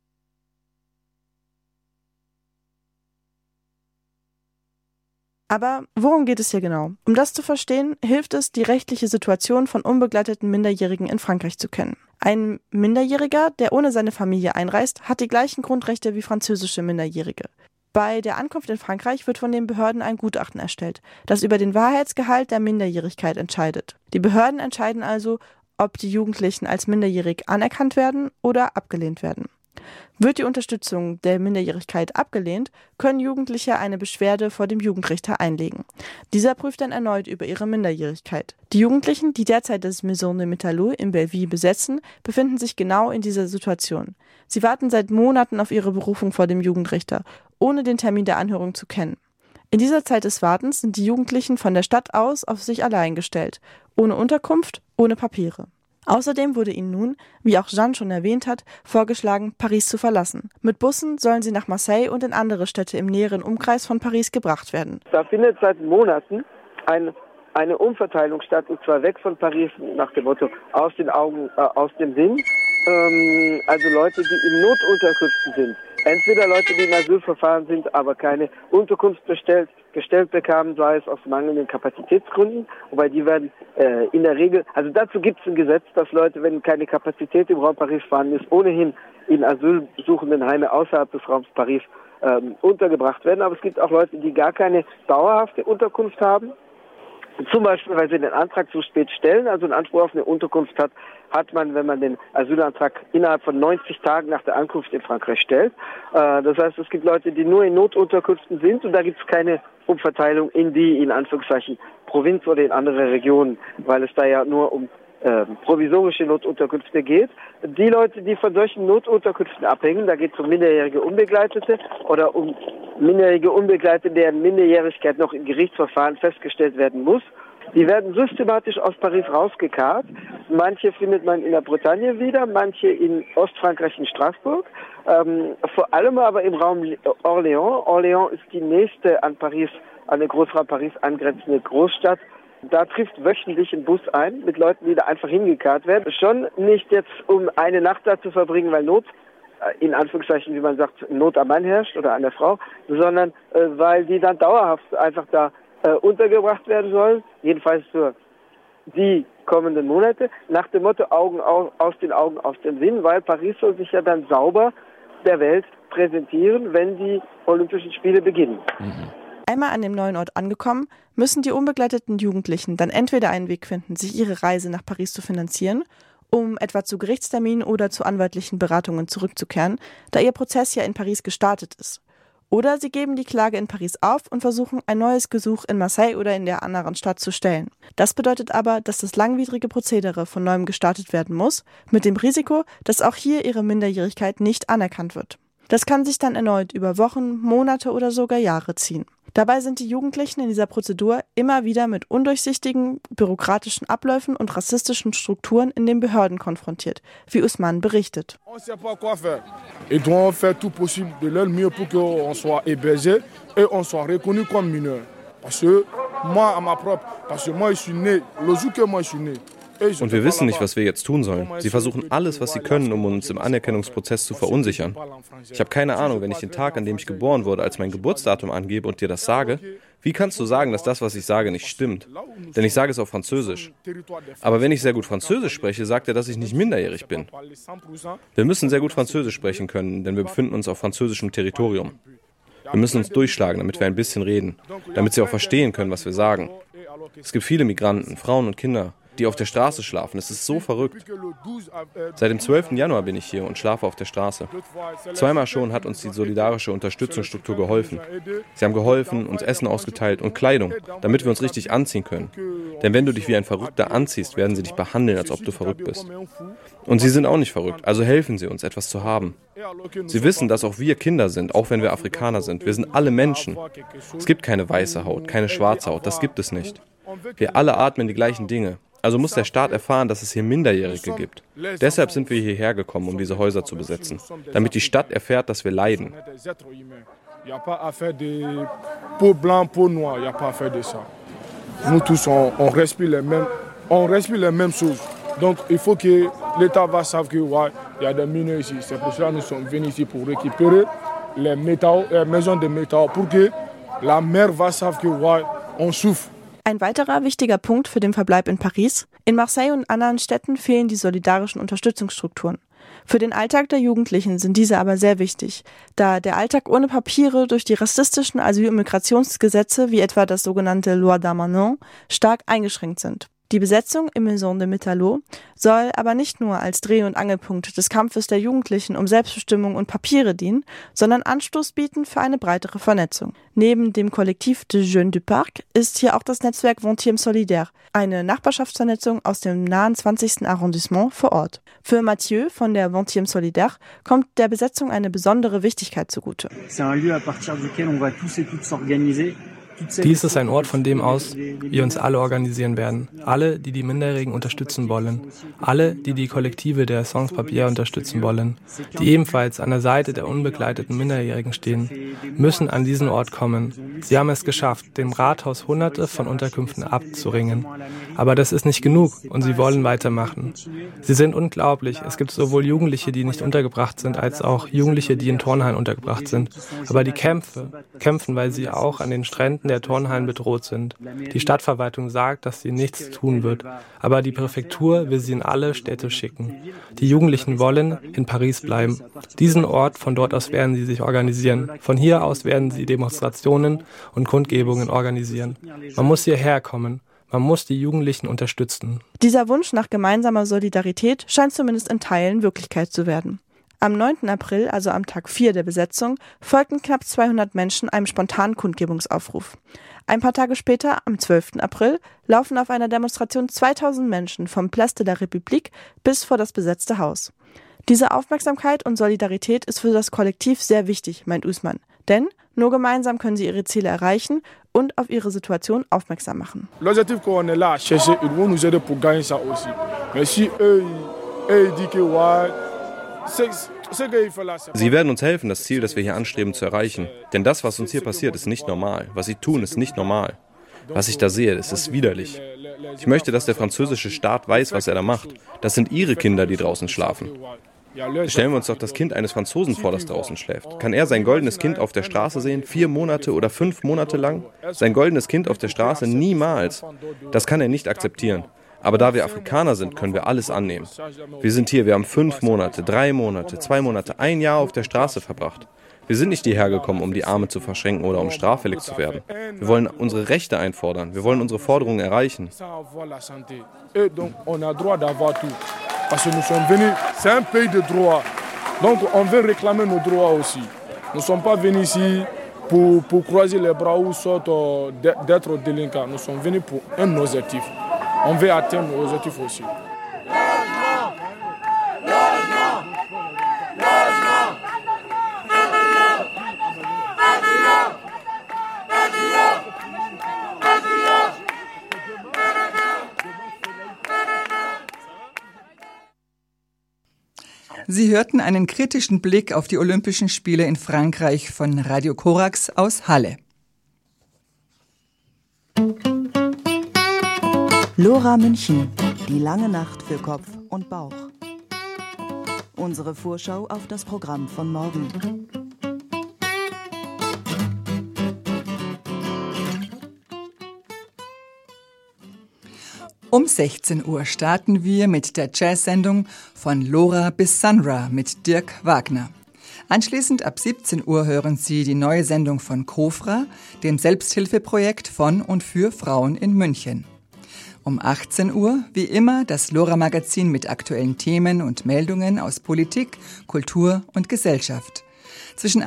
Aber worum geht es hier genau? Um das zu verstehen, hilft es, die rechtliche Situation von unbegleiteten Minderjährigen in Frankreich zu kennen. Ein Minderjähriger, der ohne seine Familie einreist, hat die gleichen Grundrechte wie französische Minderjährige. Bei der Ankunft in Frankreich wird von den Behörden ein Gutachten erstellt, das über den Wahrheitsgehalt der Minderjährigkeit entscheidet. Die Behörden entscheiden also, ob die Jugendlichen als minderjährig anerkannt werden oder abgelehnt werden. Wird die Unterstützung der Minderjährigkeit abgelehnt, können Jugendliche eine Beschwerde vor dem Jugendrichter einlegen. Dieser prüft dann erneut über ihre Minderjährigkeit. Die Jugendlichen, die derzeit das Maison de Métallo in Belleville besetzen, befinden sich genau in dieser Situation. Sie warten seit Monaten auf ihre Berufung vor dem Jugendrichter, ohne den Termin der Anhörung zu kennen. In dieser Zeit des Wartens sind die Jugendlichen von der Stadt aus auf sich allein gestellt, ohne Unterkunft, ohne Papiere. Außerdem wurde ihnen nun, wie auch Jeanne schon erwähnt hat, vorgeschlagen, Paris zu verlassen. Mit Bussen sollen sie nach Marseille und in andere Städte im näheren Umkreis von Paris gebracht werden. Da findet seit Monaten eine Umverteilung statt, und zwar weg von Paris, nach dem Motto aus den Augen, aus dem Sinn. Also Leute, die in Notunterkünften sind. Entweder Leute, die in Asylverfahren sind, aber keine Unterkunft gestellt bekamen, sei es aus mangelnden Kapazitätsgründen, wobei die werden in der Regel, also dazu gibt es ein Gesetz, dass Leute, wenn keine Kapazität im Raum Paris vorhanden ist, ohnehin in asylsuchenden Heime außerhalb des Raums Paris untergebracht werden. Aber es gibt auch Leute, die gar keine dauerhafte Unterkunft haben. Zum Beispiel, weil sie den Antrag zu spät stellen, also einen Anspruch auf eine Unterkunft hat man, wenn man den Asylantrag innerhalb von 90 Tagen nach der Ankunft in Frankreich stellt. Das heißt, es gibt Leute, die nur in Notunterkünften sind, und da gibt es keine Umverteilung in die, in Anführungszeichen, Provinz oder in andere Regionen, weil es da ja nur um provisorische Notunterkünfte geht. Die Leute, die von solchen Notunterkünften abhängen, da geht es um minderjährige Unbegleitete oder um minderjährige Unbegleitete, deren Minderjährigkeit noch im Gerichtsverfahren festgestellt werden muss. Die werden systematisch aus Paris rausgekarrt. Manche findet man in der Bretagne wieder, manche in Ostfrankreich in Straßburg. Vor allem aber im Raum Orléans. Orléans ist die nächste an den Großraum Paris angrenzende Großstadt. Da trifft wöchentlich ein Bus ein mit Leuten, die da einfach hingekarrt werden. Schon nicht jetzt, um eine Nacht da zu verbringen, weil Not, in Anführungszeichen, wie man sagt, Not am Mann herrscht oder an der Frau, sondern weil die dann dauerhaft einfach da untergebracht werden sollen, jedenfalls für die kommenden Monate, nach dem Motto Augen aus den Augen, aus dem Sinn, weil Paris soll sich ja dann sauber der Welt präsentieren, wenn die Olympischen Spiele beginnen. Einmal an dem neuen Ort angekommen, müssen die unbegleiteten Jugendlichen dann entweder einen Weg finden, sich ihre Reise nach Paris zu finanzieren, um etwa zu Gerichtsterminen oder zu anwaltlichen Beratungen zurückzukehren, da ihr Prozess ja in Paris gestartet ist. Oder sie geben die Klage in Paris auf und versuchen, ein neues Gesuch in Marseille oder in der anderen Stadt zu stellen. Das bedeutet aber, dass das langwierige Prozedere von neuem gestartet werden muss, mit dem Risiko, dass auch hier ihre Minderjährigkeit nicht anerkannt wird. Das kann sich dann erneut über Wochen, Monate oder sogar Jahre ziehen. Dabei sind die Jugendlichen in dieser Prozedur immer wieder mit undurchsichtigen, bürokratischen Abläufen und rassistischen Strukturen in den Behörden konfrontiert, wie Usman berichtet. On ne sait pas quoi faire. Ils doivent faire tout possible de leur mieux pour qu'on soit hébergé et on soit reconnu comme mineur. Parce que moi, je suis né, le jour que moi je suis né, Und wir wissen nicht, was wir jetzt tun sollen. Sie versuchen alles, was sie können, um uns im Anerkennungsprozess zu verunsichern. Ich habe keine Ahnung, wenn ich den Tag, an dem ich geboren wurde, als mein Geburtsdatum angebe und dir das sage, wie kannst du sagen, dass das, was ich sage, nicht stimmt? Denn ich sage es auf Französisch. Aber wenn ich sehr gut Französisch spreche, sagt er, dass ich nicht minderjährig bin. Wir müssen sehr gut Französisch sprechen können, denn wir befinden uns auf französischem Territorium. Wir müssen uns durchschlagen, damit wir ein bisschen reden, damit sie auch verstehen können, was wir sagen. Es gibt viele Migranten, Frauen und Kinder, die auf der Straße schlafen. Es ist so verrückt. Seit dem 12. Januar bin ich hier und schlafe auf der Straße. Zweimal schon hat uns die solidarische Unterstützungsstruktur geholfen. Sie haben geholfen, uns Essen ausgeteilt und Kleidung, damit wir uns richtig anziehen können. Denn wenn du dich wie ein Verrückter anziehst, werden sie dich behandeln, als ob du verrückt bist. Und sie sind auch nicht verrückt, also helfen sie uns, etwas zu haben. Sie wissen, dass auch wir Kinder sind, auch wenn wir Afrikaner sind. Wir sind alle Menschen. Es gibt keine weiße Haut, keine schwarze Haut, das gibt es nicht. Wir alle atmen die gleichen Dinge. Also muss der Staat erfahren, dass es hier Minderjährige gibt. Deshalb sind wir hierher gekommen, um diese Häuser zu besetzen. Damit die Stadt erfährt, dass wir leiden. Nous tous, on respire les mêmes choses. Donc il faut que l'État va savoir qu'il y a des mineurs ici. C'est pour cela que nous sommes venus ici pour récupérer les maisons de métal, pour que la mer va savoir qu'on souffre. Ein weiterer wichtiger Punkt für den Verbleib in Paris: In Marseille und anderen Städten fehlen die solidarischen Unterstützungsstrukturen. Für den Alltag der Jugendlichen sind diese aber sehr wichtig, da der Alltag ohne Papiere durch die rassistischen Asyl- und Migrationsgesetze, wie etwa das sogenannte Loi Darmanin, stark eingeschränkt sind. Die Besetzung im Maison de Métallo soll aber nicht nur als Dreh- und Angelpunkt des Kampfes der Jugendlichen um Selbstbestimmung und Papiere dienen, sondern Anstoß bieten für eine breitere Vernetzung. Neben dem Kollektiv des Jeunes du Parc ist hier auch das Netzwerk 20e Solidaire, eine Nachbarschaftsvernetzung aus dem nahen 20. Arrondissement vor Ort. Für Mathieu von der 20e Solidaire kommt der Besetzung eine besondere Wichtigkeit zugute. Dies ist ein Ort, von dem aus wir uns alle organisieren werden. Alle, die die Minderjährigen unterstützen wollen. Alle, die die Kollektive der Sans Papiers unterstützen wollen. Die ebenfalls an der Seite der unbegleiteten Minderjährigen stehen, müssen an diesen Ort kommen. Sie haben es geschafft, dem Rathaus Hunderte von Unterkünften abzuringen. Aber das ist nicht genug und sie wollen weitermachen. Sie sind unglaublich. Es gibt sowohl Jugendliche, die nicht untergebracht sind, als auch Jugendliche, die in Turnhallen untergebracht sind. Aber die kämpfen, weil sie auch an den Stränden der Turnhallen bedroht sind. Die Stadtverwaltung sagt, dass sie nichts tun wird, aber die Präfektur will sie in alle Städte schicken. Die Jugendlichen wollen in Paris bleiben. Diesen Ort, von dort aus werden sie sich organisieren. Von hier aus werden sie Demonstrationen und Kundgebungen organisieren. Man muss hierher kommen. Man muss die Jugendlichen unterstützen. Dieser Wunsch nach gemeinsamer Solidarität scheint zumindest in Teilen Wirklichkeit zu werden. Am 9. April, also am Tag 4 der Besetzung, folgten knapp 200 Menschen einem spontanen Kundgebungsaufruf. Ein paar Tage später, am 12. April, laufen auf einer Demonstration 2000 Menschen vom Place de la République bis vor das besetzte Haus. Diese Aufmerksamkeit und Solidarität ist für das Kollektiv sehr wichtig, meint Usman. Denn nur gemeinsam können sie ihre Ziele erreichen und auf ihre Situation aufmerksam machen. L'objectif qu'on est là à chercher, ils vont nous aider pour gagner ça aussi. Mais si eux disent que Sie werden uns helfen, das Ziel, das wir hier anstreben, zu erreichen. Denn das, was uns hier passiert, ist nicht normal. Was sie tun, ist nicht normal. Was ich da sehe, das ist widerlich. Ich möchte, dass der französische Staat weiß, was er da macht. Das sind ihre Kinder, die draußen schlafen. Stellen wir uns doch das Kind eines Franzosen vor, das draußen schläft. Kann er sein goldenes Kind auf der Straße sehen, 4 Monate oder 5 Monate lang? Sein goldenes Kind auf der Straße? Niemals. Das kann er nicht akzeptieren. Aber da wir Afrikaner sind, können wir alles annehmen. Wir sind hier, wir haben 5 Monate, 3 Monate, 2 Monate, 1 Jahr auf der Straße verbracht. Wir sind nicht hierher gekommen, um die Arme zu verschränken oder um straffällig zu werden. Wir wollen unsere Rechte einfordern. Wir wollen unsere Forderungen erreichen. Parce que nous sommes venus, c'est un pays de droit. Donc on veut réclamer nos droits aussi. Nous ne sommes pas venus ici pour croiser les bras ou sorte d'être délinquants. Nous sommes venus pour un objectif. On veut atteindre nos objectifs aussi. Sie hörten einen kritischen Blick auf die Olympischen Spiele in Frankreich von Radio Korax aus Halle. Lora München. Die lange Nacht für Kopf und Bauch. Unsere Vorschau auf das Programm von morgen. Um 16 Uhr starten wir mit der Jazz-Sendung Von Lora bis Sunra mit Dirk Wagner. Anschließend ab 17 Uhr hören Sie die neue Sendung von COFRA, dem Selbsthilfeprojekt von und für Frauen in München. Um 18 Uhr, wie immer, das Lora-Magazin mit aktuellen Themen und Meldungen aus Politik, Kultur und Gesellschaft. Zwischen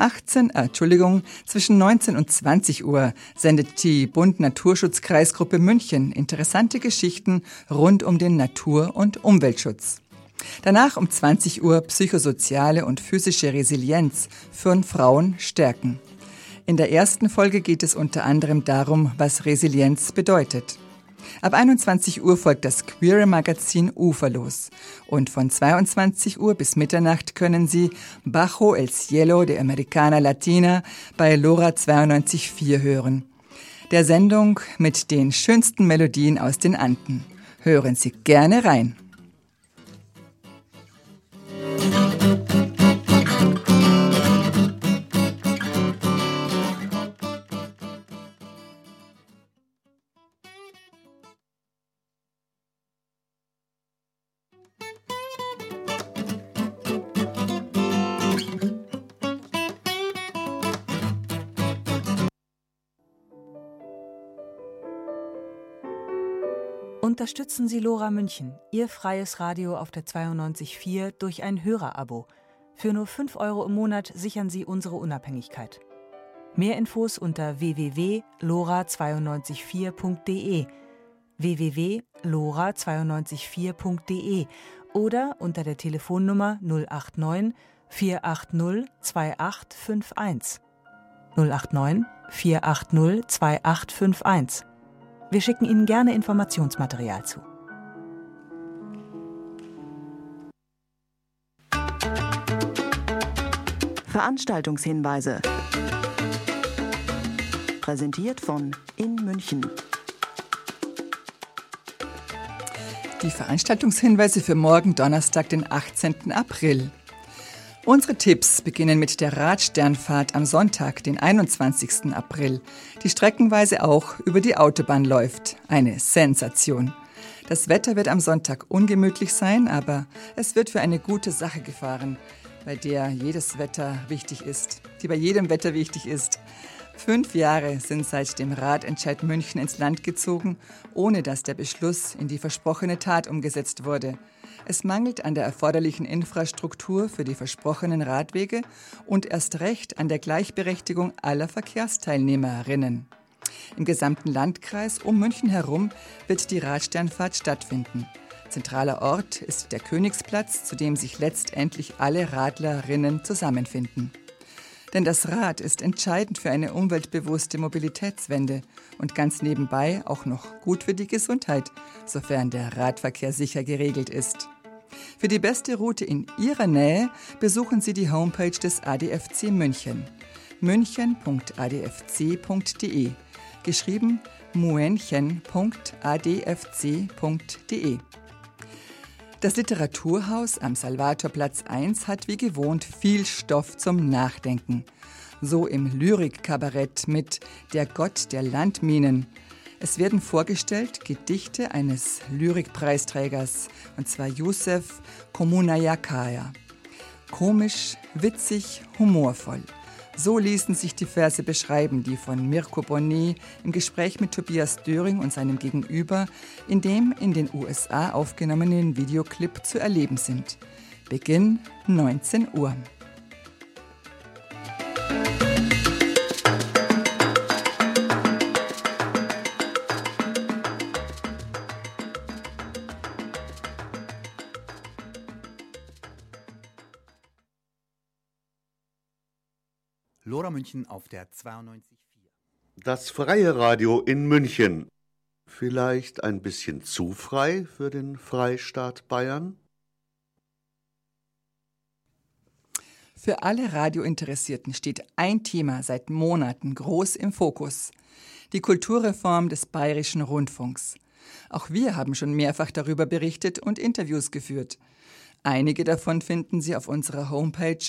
19 und 20 Uhr sendet die Bund Naturschutzkreisgruppe München interessante Geschichten rund um den Natur- und Umweltschutz. Danach um 20 Uhr psychosoziale und physische Resilienz für Frauen stärken. In der ersten Folge geht es unter anderem darum, was Resilienz bedeutet. Ab 21 Uhr folgt das queere Magazin Uferlos. Und von 22 Uhr bis Mitternacht können Sie Bajo el Cielo de Americana Latina bei Lora 92.4 hören. Der Sendung mit den schönsten Melodien aus den Anden. Hören Sie gerne rein. Unterstützen Sie Lora München, Ihr freies Radio auf der 92.4 durch ein Hörerabo. Für nur 5 € im Monat sichern Sie unsere Unabhängigkeit. Mehr Infos unter www.lora924.de www.lora924.de oder unter der Telefonnummer 089 480 2851. 089 480 2851. Wir schicken Ihnen gerne Informationsmaterial zu. Veranstaltungshinweise. Präsentiert von In München. Die Veranstaltungshinweise für morgen Donnerstag, den 18. April. Unsere Tipps beginnen mit der Radsternfahrt am Sonntag, den 21. April, die streckenweise auch über die Autobahn läuft. Eine Sensation. Das Wetter wird am Sonntag ungemütlich sein, aber es wird für eine gute Sache gefahren, bei der jedes Wetter wichtig ist, die bei jedem Wetter wichtig ist. 5 Jahre sind seit dem Radentscheid München ins Land gezogen, ohne dass der Beschluss in die versprochene Tat umgesetzt wurde. Es mangelt an der erforderlichen Infrastruktur für die versprochenen Radwege und erst recht an der Gleichberechtigung aller Verkehrsteilnehmerinnen. Im gesamten Landkreis um München herum wird die Radsternfahrt stattfinden. Zentraler Ort ist der Königsplatz, zu dem sich letztendlich alle Radlerinnen zusammenfinden. Denn das Rad ist entscheidend für eine umweltbewusste Mobilitätswende und ganz nebenbei auch noch gut für die Gesundheit, sofern der Radverkehr sicher geregelt ist. Für die beste Route in Ihrer Nähe besuchen Sie die Homepage des ADFC München, münchen.adfc.de, geschrieben muenchen.adfc.de. Das Literaturhaus am Salvatorplatz 1 hat wie gewohnt viel Stoff zum Nachdenken. So im Lyrikkabarett mit Der Gott der Landminen. Es werden vorgestellt Gedichte eines Lyrikpreisträgers, und zwar Yusef Komunayakaya. Komisch, witzig, humorvoll. So ließen sich die Verse beschreiben, die von Mirko Bonnet im Gespräch mit Tobias Döring und seinem Gegenüber in dem in den USA aufgenommenen Videoclip zu erleben sind. Beginn 19 Uhr. Lora München auf der 92.4. Das freie Radio in München. Vielleicht ein bisschen zu frei für den Freistaat Bayern? Für alle Radiointeressierten steht ein Thema seit Monaten groß im Fokus: die Kulturreform des Bayerischen Rundfunks. Auch wir haben schon mehrfach darüber berichtet und Interviews geführt. Einige davon finden Sie auf unserer Homepage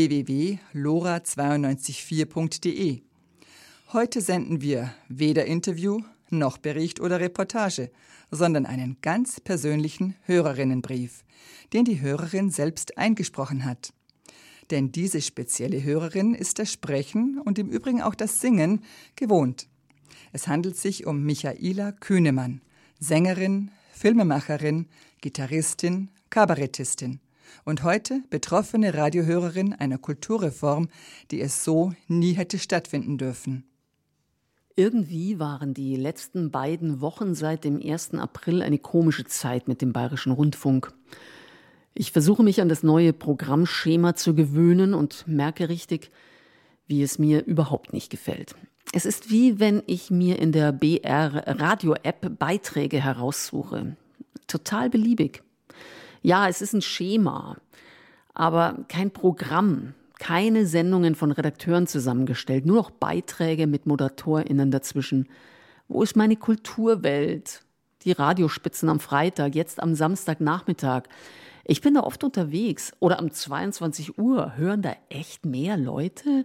www.lora924.de. Heute senden wir weder Interview noch Bericht oder Reportage, sondern einen ganz persönlichen Hörerinnenbrief, den die Hörerin selbst eingesprochen hat. Denn diese spezielle Hörerin ist das Sprechen und im Übrigen auch das Singen gewohnt. Es handelt sich um Michaela Kühnemann, Sängerin, Filmemacherin, Gitarristin, Kabarettistin und heute betroffene Radiohörerin einer Kulturreform, die es so nie hätte stattfinden dürfen. Irgendwie waren die letzten beiden Wochen seit dem 1. April eine komische Zeit mit dem Bayerischen Rundfunk. Ich versuche mich an das neue Programmschema zu gewöhnen und merke richtig, wie es mir überhaupt nicht gefällt. Es ist wie wenn ich mir in der BR-Radio-App Beiträge heraussuche. Total beliebig. Ja, es ist ein Schema, aber kein Programm. Keine Sendungen von Redakteuren zusammengestellt, nur noch Beiträge mit ModeratorInnen dazwischen. Wo ist meine Kulturwelt? Die Radiospitzen am Freitag, jetzt am Samstagnachmittag. Ich bin da oft unterwegs. Oder am 22 Uhr. Hören da echt mehr Leute?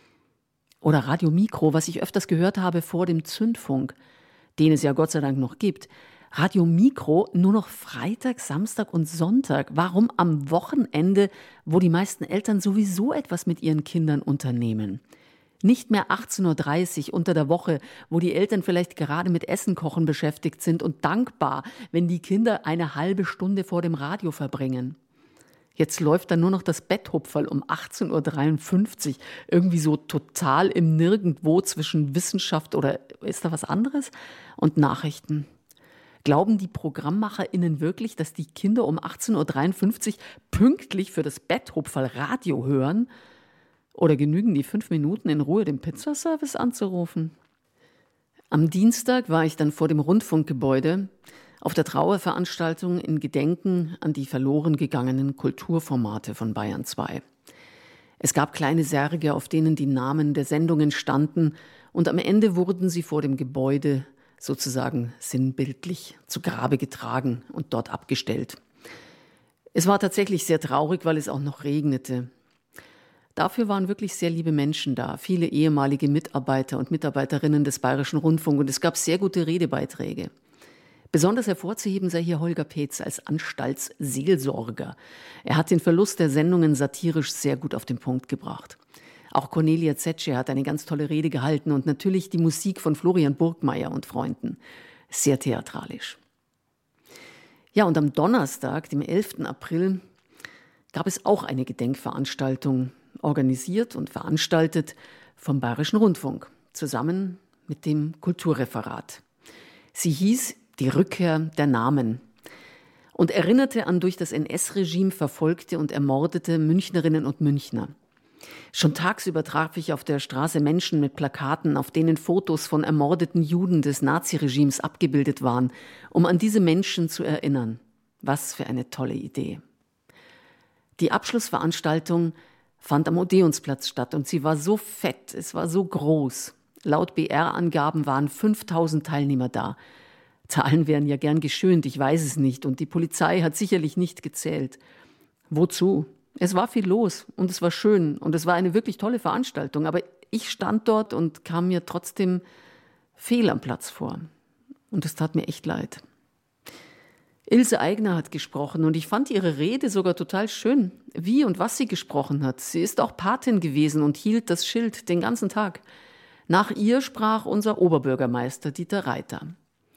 Oder Radio Mikro, was ich öfters gehört habe vor dem Zündfunk, den es ja Gott sei Dank noch gibt. Radio Mikro nur noch Freitag, Samstag und Sonntag. Warum am Wochenende, wo die meisten Eltern sowieso etwas mit ihren Kindern unternehmen? Nicht mehr 18.30 Uhr unter der Woche, wo die Eltern vielleicht gerade mit Essen kochen beschäftigt sind und dankbar, wenn die Kinder eine halbe Stunde vor dem Radio verbringen. Jetzt läuft dann nur noch das Betthupferl um 18.53 Uhr. Irgendwie so total im Nirgendwo zwischen Wissenschaft oder ist da was anderes? Und Nachrichten. Glauben die ProgrammmacherInnen wirklich, dass die Kinder um 18.53 Uhr pünktlich für das Betthupferl Radio hören? Oder genügen die 5 Minuten in Ruhe, den Pizzaservice anzurufen? Am Dienstag war ich dann vor dem Rundfunkgebäude auf der Trauerveranstaltung in Gedenken an die verloren gegangenen Kulturformate von Bayern 2. Es gab kleine Särge, auf denen die Namen der Sendungen standen, und am Ende wurden sie vor dem Gebäude sozusagen sinnbildlich zu Grabe getragen und dort abgestellt. Es war tatsächlich sehr traurig, weil es auch noch regnete. Dafür waren wirklich sehr liebe Menschen da, viele ehemalige Mitarbeiter und Mitarbeiterinnen des Bayerischen Rundfunks, und es gab sehr gute Redebeiträge. Besonders hervorzuheben sei hier Holger Peetz als Anstaltsseelsorger. Er hat den Verlust der Sendungen satirisch sehr gut auf den Punkt gebracht. Auch Cornelia Zetsche hat eine ganz tolle Rede gehalten und natürlich die Musik von Florian Burgmeier und Freunden. Sehr theatralisch. Ja, und am Donnerstag, dem 11. April, gab es auch eine Gedenkveranstaltung, organisiert und veranstaltet vom Bayerischen Rundfunk, zusammen mit dem Kulturreferat. Sie hieß Die Rückkehr der Namen und erinnerte an durch das NS-Regime verfolgte und ermordete Münchnerinnen und Münchner. Schon tagsüber traf ich auf der Straße Menschen mit Plakaten, auf denen Fotos von ermordeten Juden des Naziregimes abgebildet waren, um an diese Menschen zu erinnern. Was für eine tolle Idee. Die Abschlussveranstaltung fand am Odeonsplatz statt und sie war so fett, es war so groß. Laut BR-Angaben waren 5000 Teilnehmer da. Zahlen wären ja gern geschönt, ich weiß es nicht, und die Polizei hat sicherlich nicht gezählt. Wozu? Es war viel los und es war schön und es war eine wirklich tolle Veranstaltung, aber ich stand dort und kam mir trotzdem fehl am Platz vor. Und es tat mir echt leid. Ilse Aigner hat gesprochen und ich fand ihre Rede sogar total schön, wie und was sie gesprochen hat. Sie ist auch Patin gewesen und hielt das Schild den ganzen Tag. Nach ihr sprach unser Oberbürgermeister Dieter Reiter.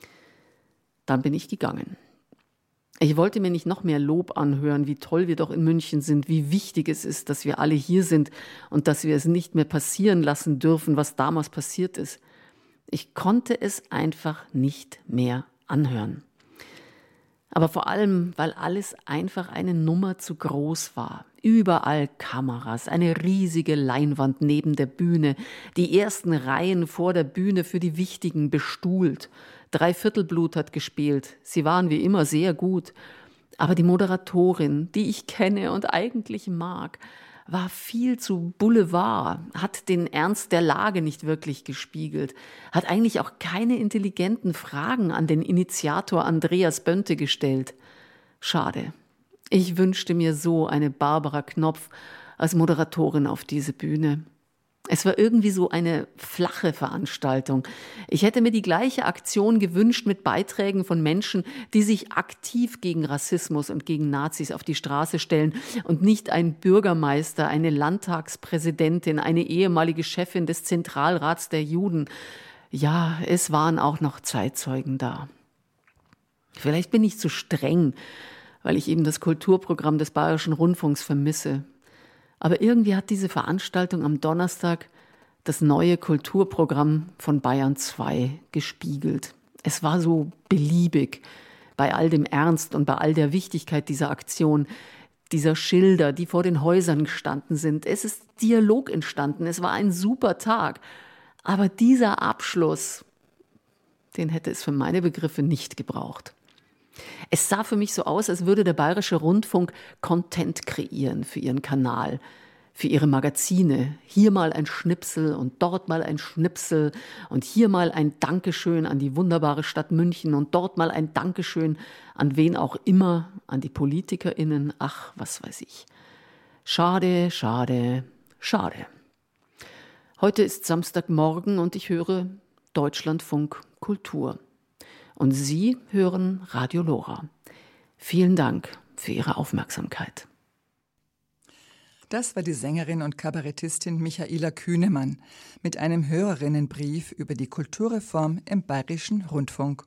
Dann bin ich gegangen. Ich wollte mir nicht noch mehr Lob anhören, wie toll wir doch in München sind, wie wichtig es ist, dass wir alle hier sind und dass wir es nicht mehr passieren lassen dürfen, was damals passiert ist. Ich konnte es einfach nicht mehr anhören. Aber vor allem, weil alles einfach eine Nummer zu groß war. Überall Kameras, eine riesige Leinwand neben der Bühne, die ersten Reihen vor der Bühne für die Wichtigen bestuhlt. Dreiviertelblut hat gespielt. Sie waren wie immer sehr gut. Aber die Moderatorin, die ich kenne und eigentlich mag, war viel zu Boulevard, hat den Ernst der Lage nicht wirklich gespiegelt, hat eigentlich auch keine intelligenten Fragen an den Initiator Andreas Bönte gestellt. Schade. Ich wünschte mir so eine Barbara Knopf als Moderatorin auf diese Bühne. Es war irgendwie so eine flache Veranstaltung. Ich hätte mir die gleiche Aktion gewünscht mit Beiträgen von Menschen, die sich aktiv gegen Rassismus und gegen Nazis auf die Straße stellen und nicht ein Bürgermeister, eine Landtagspräsidentin, eine ehemalige Chefin des Zentralrats der Juden. Ja, es waren auch noch Zeitzeugen da. Vielleicht bin ich zu streng, weil ich eben das Kulturprogramm des Bayerischen Rundfunks vermisse. Aber irgendwie hat diese Veranstaltung am Donnerstag das neue Kulturprogramm von Bayern 2 gespiegelt. Es war so beliebig bei all dem Ernst und bei all der Wichtigkeit dieser Aktion, dieser Schilder, die vor den Häusern gestanden sind. Es ist Dialog entstanden, es war ein super Tag. Aber dieser Abschluss, den hätte es für meine Begriffe nicht gebraucht. Es sah für mich so aus, als würde der Bayerische Rundfunk Content kreieren für ihren Kanal, für ihre Magazine. Hier mal ein Schnipsel und dort mal ein Schnipsel und hier mal ein Dankeschön an die wunderbare Stadt München und dort mal ein Dankeschön an wen auch immer, an die PolitikerInnen, ach, was weiß ich. Schade, schade, schade. Heute ist Samstagmorgen und ich höre Deutschlandfunk Kultur. Und Sie hören Radio Lora. Vielen Dank für Ihre Aufmerksamkeit. Das war die Sängerin und Kabarettistin Michaela Kühnemann mit einem Hörerinnenbrief über die Kulturreform im Bayerischen Rundfunk.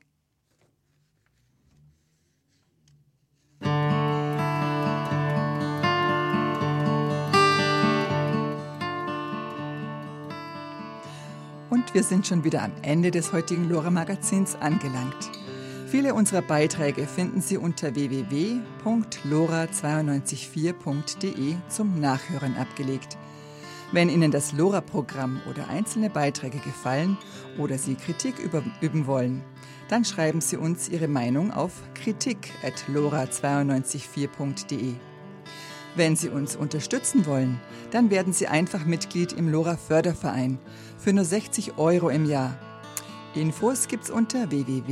Und wir sind schon wieder am Ende des heutigen Lora-Magazins angelangt. Viele unserer Beiträge finden Sie unter www.lora924.de zum Nachhören abgelegt. Wenn Ihnen das Lora-Programm oder einzelne Beiträge gefallen oder Sie Kritik üben wollen, dann schreiben Sie uns Ihre Meinung auf kritik@lora924.de. Wenn Sie uns unterstützen wollen, dann werden Sie einfach Mitglied im Lora-Förderverein für nur 60 € im Jahr. Infos gibt's unter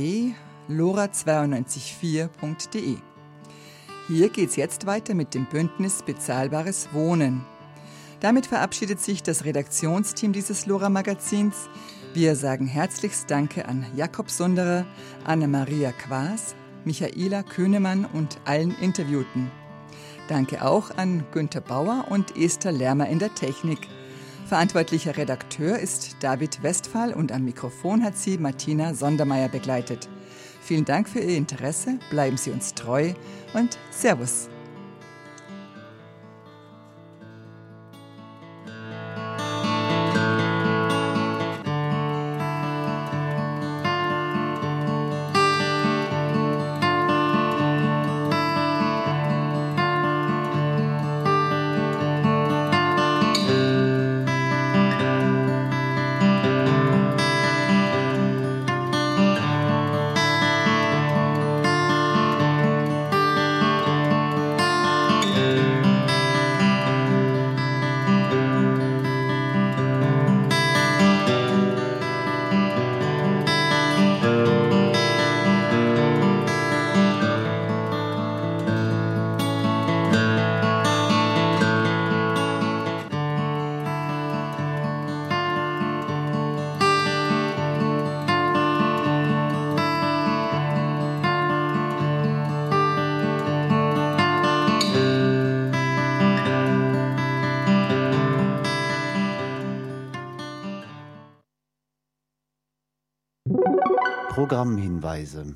www.lora924.de. Hier geht's jetzt weiter mit dem Bündnis Bezahlbares Wohnen. Damit verabschiedet sich das Redaktionsteam dieses Lora-Magazins. Wir sagen herzlichst Danke an Jakob Sunderer, Anna-Maria Quaas, Michaela Kühnemann und allen Interviewten. Danke auch an Günther Bauer und Esther Lermer in der Technik. Verantwortlicher Redakteur ist David Westphal und am Mikrofon hat sie Martina Sondermeier begleitet. Vielen Dank für Ihr Interesse, bleiben Sie uns treu und Servus. Programmhinweise.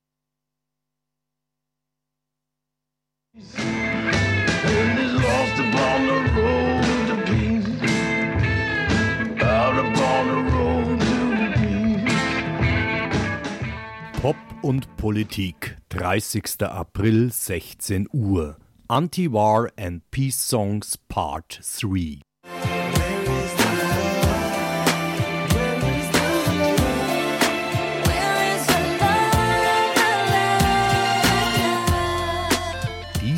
Pop und Politik, 30. April, 16 Uhr. Anti-War and Peace Songs Part 3.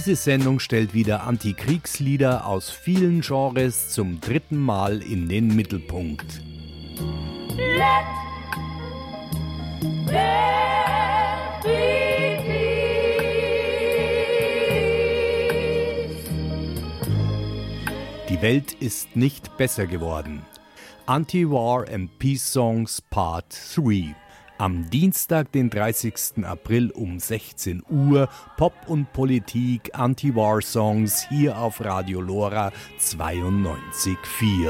Diese Sendung stellt wieder Antikriegslieder aus vielen Genres zum 3. Mal in den Mittelpunkt. Let there be peace. Die Welt ist nicht besser geworden. Anti-War and Peace Songs Part 3. Am Dienstag, den 30. April um 16 Uhr, Pop und Politik, Anti-War-Songs hier auf Radio Lora 92,4.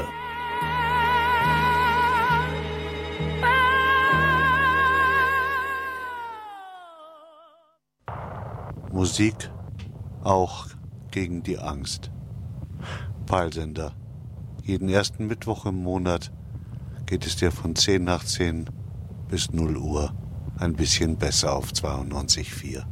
Musik auch gegen die Angst. Peilsender. Jeden ersten Mittwoch im Monat geht es dir von 10 nach 10 bis 0 Uhr ein bisschen besser auf 92,4.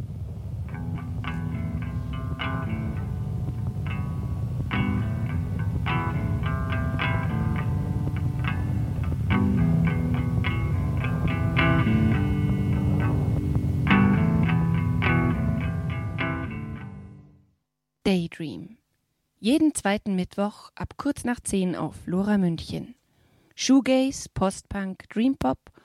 Daydream. Jeden zweiten Mittwoch ab kurz nach 10 auf Lora München. Shoegaze, Postpunk, Dreampop